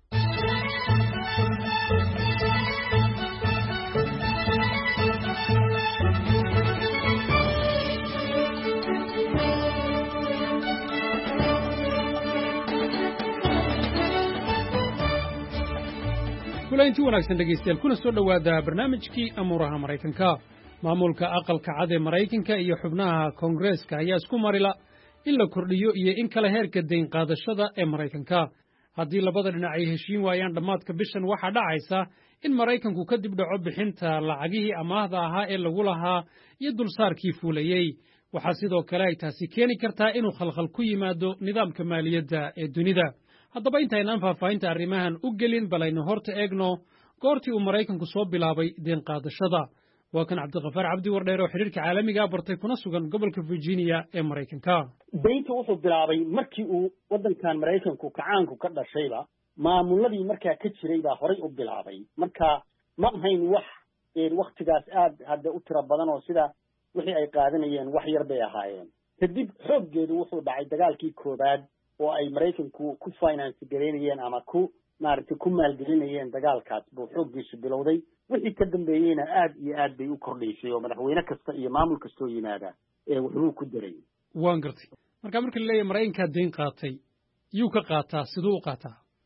kulanti wanaagsan dhageystayaal kuna soo dhawaada barnaamijkii amuuraha Mareykanka maamulka aqalka cad ee Mareykanka iyo xubnaha Koongreeska ayaa isku marila in la kordhiyo iyo in kala heerka deyn qaadashada ee Mareykanka haddii labada dhinac ay heshiin waayaan dhamaadka bishan waxa dhacaysa in Mareykanku ka dib dhaco bixinta lacagihii amaahda ahaa ee lagu lahaa iyo dulsaarkii fuulayay waxa sidoo kale ay taasi keeni kartaa inuu khalkhal ku yimaado nidaamka maaliyadda ee dunida haddaba intaynaan faahfaahinta arrimahan u gelin balaynu horta eegno goortii uu Mareykanku soo bilaabay deen qaadashada waa kan Cabdiqafaar Cabdi Wardheer oo xiriirka caalamiga bartay kuna sugan gobolka Virginia ee Mareykanka deynta wuxuu bilaabay markii uu wadankan Mareykanku kacaanku ka dhashayba maamuladii markaa ka jiray baa horay u bilaabay marka ma ahayn wax waqtigaas aad hadda u tiro badan oo sida wixii ay qaadanayeen wax yar bay ahaayeen kadib xooggeedu wuxuu dhacay dagaalkii koobaad oo ay Mareykanku ku finance gareynayeen ama ku maartay ku maalgelinayeen dagaalkaas buu xooggiisu bilowday wixii ka dambeeyayna aad iyo aad bay u kordhaysay oo madaxweyne kasta iyo maamul kasta oo yimaada wuxuu ku daray waan gartay marka la leeyahay Mareykanka deyn qaatay yuu ka qaataa sidoo u qaataa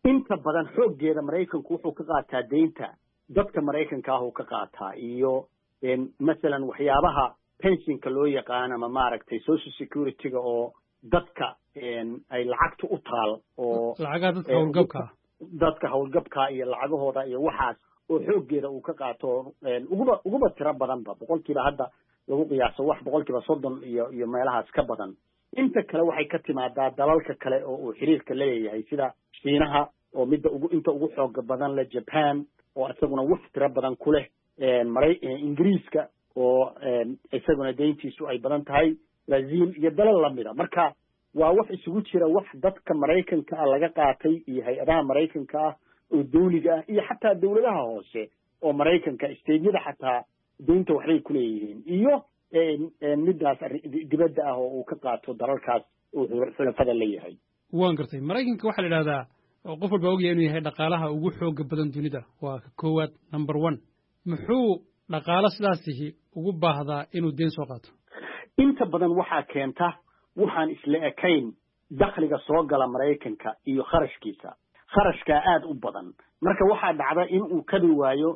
inta badan xooggeeda maraykanku wuxuu ka qaataa deynta dadka maraykanka ah uu ka qaataa iyo masalan waxyaabaha pensionka loo yaqaan ama maaragtay social security-ga oo dadka ay lacagta u taal oo lacagaha dadka howlgabka dadka howlgabka iyo lacagahooda iyo waxaas oo xooggeeda uu ka qaato uguba tiro badanba boqolkiiba hadda lagu qiyaaso wax boqolkiiba 30 iyo meelahaas ka badan inta kale waxay ka timaadaa dalalka kale oo uu xiriirka leeyahay sida Shiinaha oo inta ugu xoog badan la Japan oo isaguna wax tiro badan ku leh Ingiriiska oo isaguna deyntiisu ay badan tahay Brazil iyo dalal lamida marka waa wax isugu jira wax dadka Mareykanka laga qaatay iyo hay'adaha Mareykanka oo dawliga iyo xataa dawladaha hoose oo Mareykanka isteedyada xataa deynta waxay ku leeyihiin iyo midaas dibadda ah oo uu ka qaato dalalkaas oo xulafada leeyahay waan gartay Mareykanka waxa la yiraahdaa oo qof walba ogyahay inuu yahay dhaqaalaha ugu xoog badan dunida waa koowaad number 1 muxuu dhaqaalaha sidaasihi ugu baahdaa inuu deyn soo qaato inta badan waxa keenta waxaan isla ekayn dakhliga soo gala Mareykanka iyo kharashka aad u badan marka waxa dhacda in uu ka waayo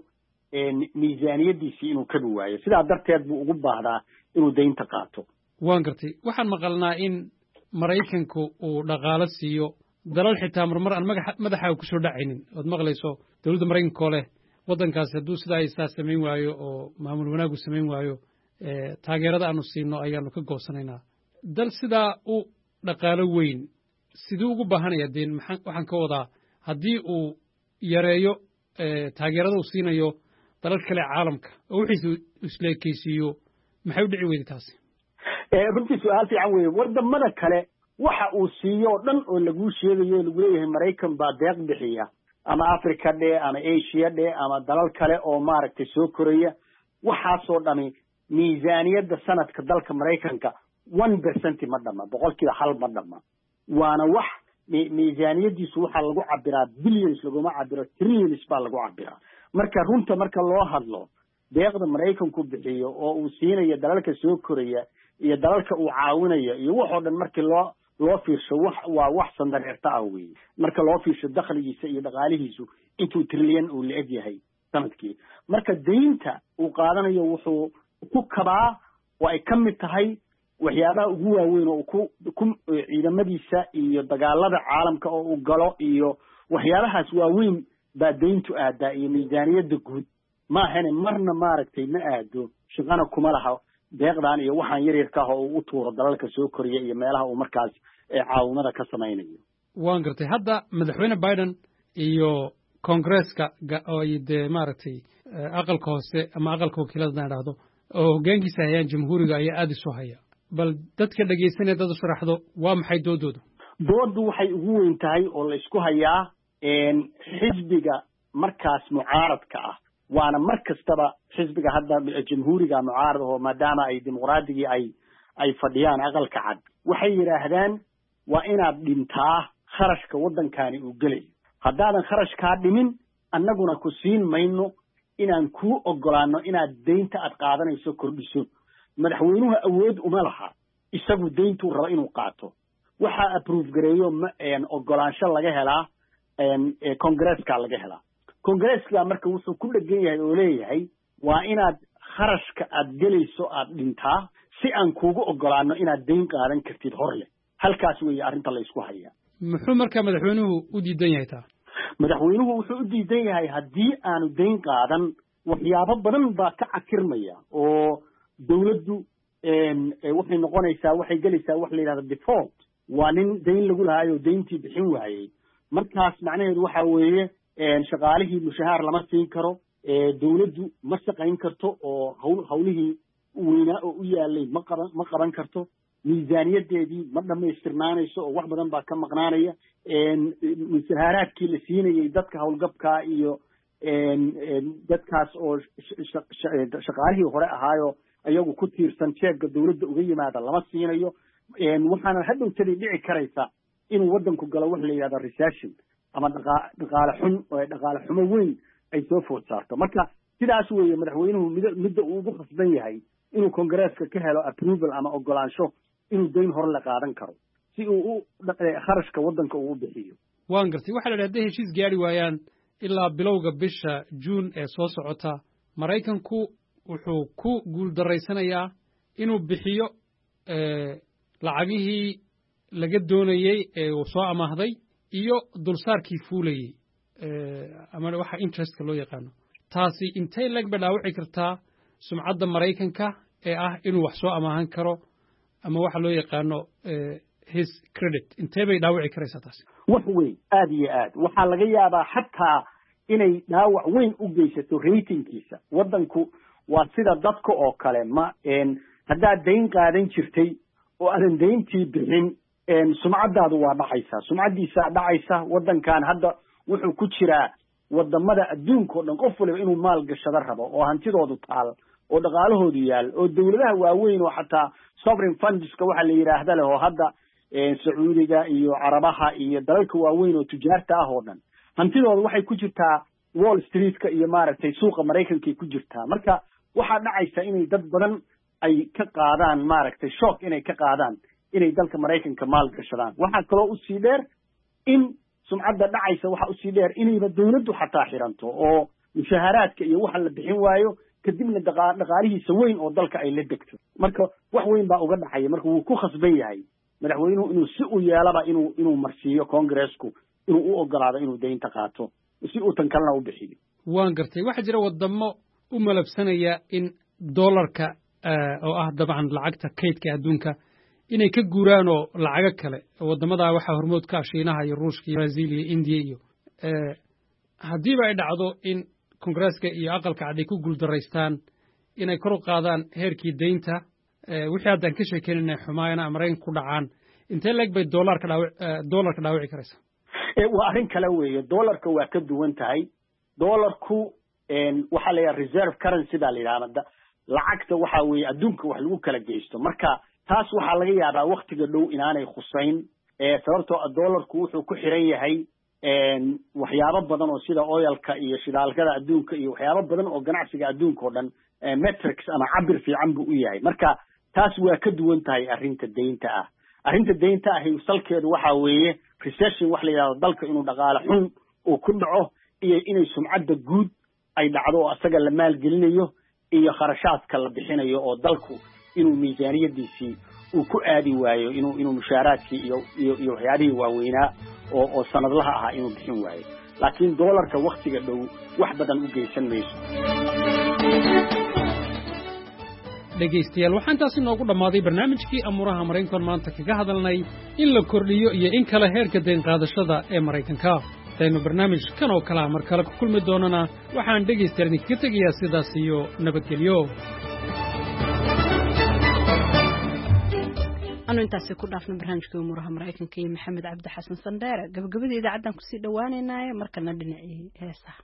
miisaaniyadiisii inuu ka waayo sidaa darteed buu ugu baahdaa inuu deynta qaato waan gartay waxaan maqalnaa in Mareykanku uu dhaqaale siiyo dalal xitaa marmar aan madaxa ku soo dhacaynin oo maqlayso dawladda Mareykanka leh wadankaas hadduu sidaa ay sameyn waayo oo maamul wanaag u sameyn waayo taageerada aanu siino ayaanu ka goosanaynaa dal sidaa u dhaqaale weyn sidoo ugu baahanaya deen waxaan ka wadaa haddii uu yareeyo taageerada uu siinayo dalal kale caalamka oo wixii isleekaysiyo maxay u dhici weyday taasi runtii su'aal fiican weeye wadamada kale waxa uu siiyo dhan oo lagu sheegayo lagu leeyahay Mareykan baa deeq bixiya ama Africa ama Asia ama dalal kale oo maaragtay soo koraya waxa soo dhami miisaaniyada sanadka dalka Mareykanka 1% ma dhama boqolkiiba hal ma dhama waana wax miisaaniyadiisu waxa lagu cabiraa billions lagu cabiro trillions baa lagu cabiraa marka runta marka loo hadlo deeqda Mareykanku bixiyo oo uu siinayo dalalka soo koraya iyo dalalka uu caawinayo iyo waxoo dhan markii loo fiirsho waa wax sandareerta ah weey marka loo fiirsho dakhligiisa iyo dhaqaalihiisu intuu trillion uu leeg yahay sanadkii marka deynta uu qaadanayo wuxuu ku kabaa oo ay kamid tahay waxyaabaha ugu waaweyn oo ku ciidamadiisa iyo dagaalada caalamka oo uu galo iyo waxyaabahaas waaweyn baa deyntu aadaa iyo miisaaniyada guud ma ahane marna maaragtay ma aado shaqana kuma laha deeqdan iyo waxaan yaryarka ah oo uu tuuro dalalka soo koriya iyo meelaha uu markaas caawimada ka samaynayo waan gartay hadda madaxweyne Biden iyo Congress-ka oo ay maaragtay aqalka hoose ama aqalka wakiilada dhahdo oo hoggaankiisa hayaan jamhuuriga ayaa aad isu haya bal dadka dhageysanaya dad sharaxdo waa maxay doodoodu waxay ugu weyn tahay oo la isku hayaa xisbiga markaas mucaaradka ah waana markastaba xisbiga hadda jamhuuriga mucaarad oo maadaama ay dimuqraadigi ay fadhiyaan aqalka cad waxay yiraahdaan waa inaad dhintaa kharashka wadankani uu galay haddaadan kharashka dhimin annaguna ku siin mayno inaan ku ogolaano inaad deynta aad qaadanayso kordhiso madaxweynuhu awood uma laha isagu deyntu raba inuu qaato waxa approve gareeyo ogolaansho laga helaa Congress-ka laga helaa Congress-ka marka wuxuu ku dhagan yahay oo leeyahay waa inaad kharashka aad galayso aad dhintaa si aan kuugu ogolaano inaad deyn qaadan kartid horle halkaas weeye arrinta la isku hayaa muxuu marka madaxweynuhu u diidan yahay taa madaxweynuhu wuxuu u diidan yahay haddii aanu deyn qaadan waxyaabo badan baa ka cakirmaya oo dawladdu waxay noqonaysaa waxay gelaysaa wax la yiraahdo default waa nin deyn lagu lahayo deyntii bixin waayay markaas macnaheedu waxa weeye shaqaalihii mushahaar lama siin karo dawladdu ma shaqayn karto oo hawlihii weynaa oo u yaalay ma qaban karto miisaaniyadeedii ma dhamaystirnaanayso oo wax badan baa ka maqnaanaya mushahaaraadkii la siinayay dadka howlgabka iyo dadkaas oo shaqaalihii hore ahaayo ayagu ku tiirsan jeegga dawladda uga yimaada lama siinayo waxaana hadhowtadii dhici karaysa inuu wadanku galo wax la yidhahdo recession ama dhaqaale xumo weyn ay soo food saarto marka sidaas weeye madaxweynuhu midda uu ugu khasban yahay inuu Congress-ka ka helo approval ama ogolaansho inuu deyn hor la qaadan karo si uu kharashka wadanka uu bixiyo waan gartay waxaa la yidhi hadday heshiis gaari waayaan ilaa bilowga bisha juun ee soo socota maraykanku wuxuu ku guuldarraysanayaa inuu bixiyo lacagihii laga doonayey ee uu soo amaahday iyo dulsaarkii fuulayey ama waxa interestka loo yaqaano taasi intay lag ba dhaawici kartaa sumcadda maraykanka ee ah inuu wax soo amaahan karo ama waxa loo yaqaano his credit intee bay dhaawici karaysaa taasi wax weyn aad iyo aad waxaa laga yaabaa xataa inay dhaawac weyn u geysato ratingkiisa waddanku waa sida dadka oo kale ma haddaad dayn qaadan jirtay oo aadan dayntii bixin sumcaddaadu waa dhacaysaa sumcaddiisaa dhacaysa waddankan hadda wuxuu ku jiraa wadamada adduunka oo dhan qof waliba inuu maal gashado rabo oo hantidoodu taal oo dhaqaalahoodu yaal oo dawladaha waaweyn oo xataa sovereign fundska waxa la yidhaahda leh oo hadda sacuudiga iyo carabaha iyo dalalka waaweyn oo tujaarta ah oo dhan hantidooda waxay ku jirtaa wall streetka iyo maaragtay suuqa maraykankay ku jirtaa marka waxaa dhacaysa inay dad badan ay ka qaadaan maaragtay shock inay ka qaadaan inay dalka maraykanka maal gashadaan waxaa kaloo usii dheer in sumcadda dhacaysa waxaa usii dheer inayba dawladdu xataa xiranto oo mushaaharaadka iyo waxa la bixin waayo kadibna dhaqaalihiisa weyn oo dalka ay la degto marka wax weyn baa uga dhacaya marka wuu ku khasban yahay madaxweynuhu inuu si u yeelaba inuu marsiiyo congressku inuu u ogolaado inuu daynta qaato si uu tan kalena u bixiyo waan gartay waxaa jira wadamo u malabsanaya in dollarka oo ah dabcan lacagta kaydka adduunka inay ka guuraan oo lacago kale wadamadaa waxaa hormood ka shiinaha iyo ruushka iyo brazil iyo indiya iyo haddiiba ay dhacdo in kongresska iyo aqalka cad ay ku guuldaraystaan inay kor u qaadaan heerkii daynta wixii haddaan ka sheekeyn inay xumaayana maraykanka ku dhacaan intee leeg bay dollarka dhaawici karaysaa waa arrin kale weeye dollarka waa ka duwan tahay dollarku waxaa la yidhaha reserve currency baa la yidhahda lacagta waxaa weeye adduunka wax lagu kala geysto marka taas waxaa laga yaabaa waktiga dhow inaanay khusayn sababtoo dollarku wuxuu ku xiran yahay waxyaabo badan oo sida oilka iyo shidaalkada adduunka iyo waxyaabo badan oo ganacsiga adduunka oo dhan metrics ama cabir fiican buu u yahay marka taas waa ka duwan tahay arrinta daynta ah arrinta daynta ahi salkeedu waxaa weeye recession wax la yidhahdo dalka inuu dhaqaale xun uu ku dhaco iyo inay sumcadda guud ay dhacdo oo asaga la maalgelinayo iyo kharashaadka la bixinayo oo dalku inuu miisaaniyadiisii uu ku aadi waayo inuu mushaaraadkii iyo waxyaabihii waaweynaa oo sanadlaha ahaa inuu bixin waayo laakiin dollarka waktiga dhow wax badan u geysan mayso dhegaystayaal waxaan taasi noogu dhammaaday barnaamijkii amuuraha maraykankan maanta kaga hadalnay in la kordhiyo iyo in kale heerka dayn qaadashada ee maraykanka hadaynu barnaamij kan oo kalea mar kale ku kulmi doonana waxaan dhegaystayaal idinkaga tegayaa sidaas iyo nabadgelyo anu intaasi ku dhaafna barnaamijkii umuuraha maraykanka iyo maxamed cabdi xasan sandheere gabagabadii idaacaddan kusii dhawaaneynaaye markana dhinacii heesaha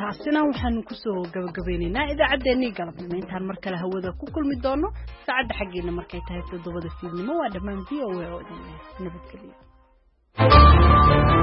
taasina waxaan ku soo gabagabaynaynaa idaacaddeenii galabnimo intaan mar kale hawada ku kulmi doono saacadda xaggeena markay tahay 7 fiidnimo waa dhammaan VOA oo idin nabadgelyo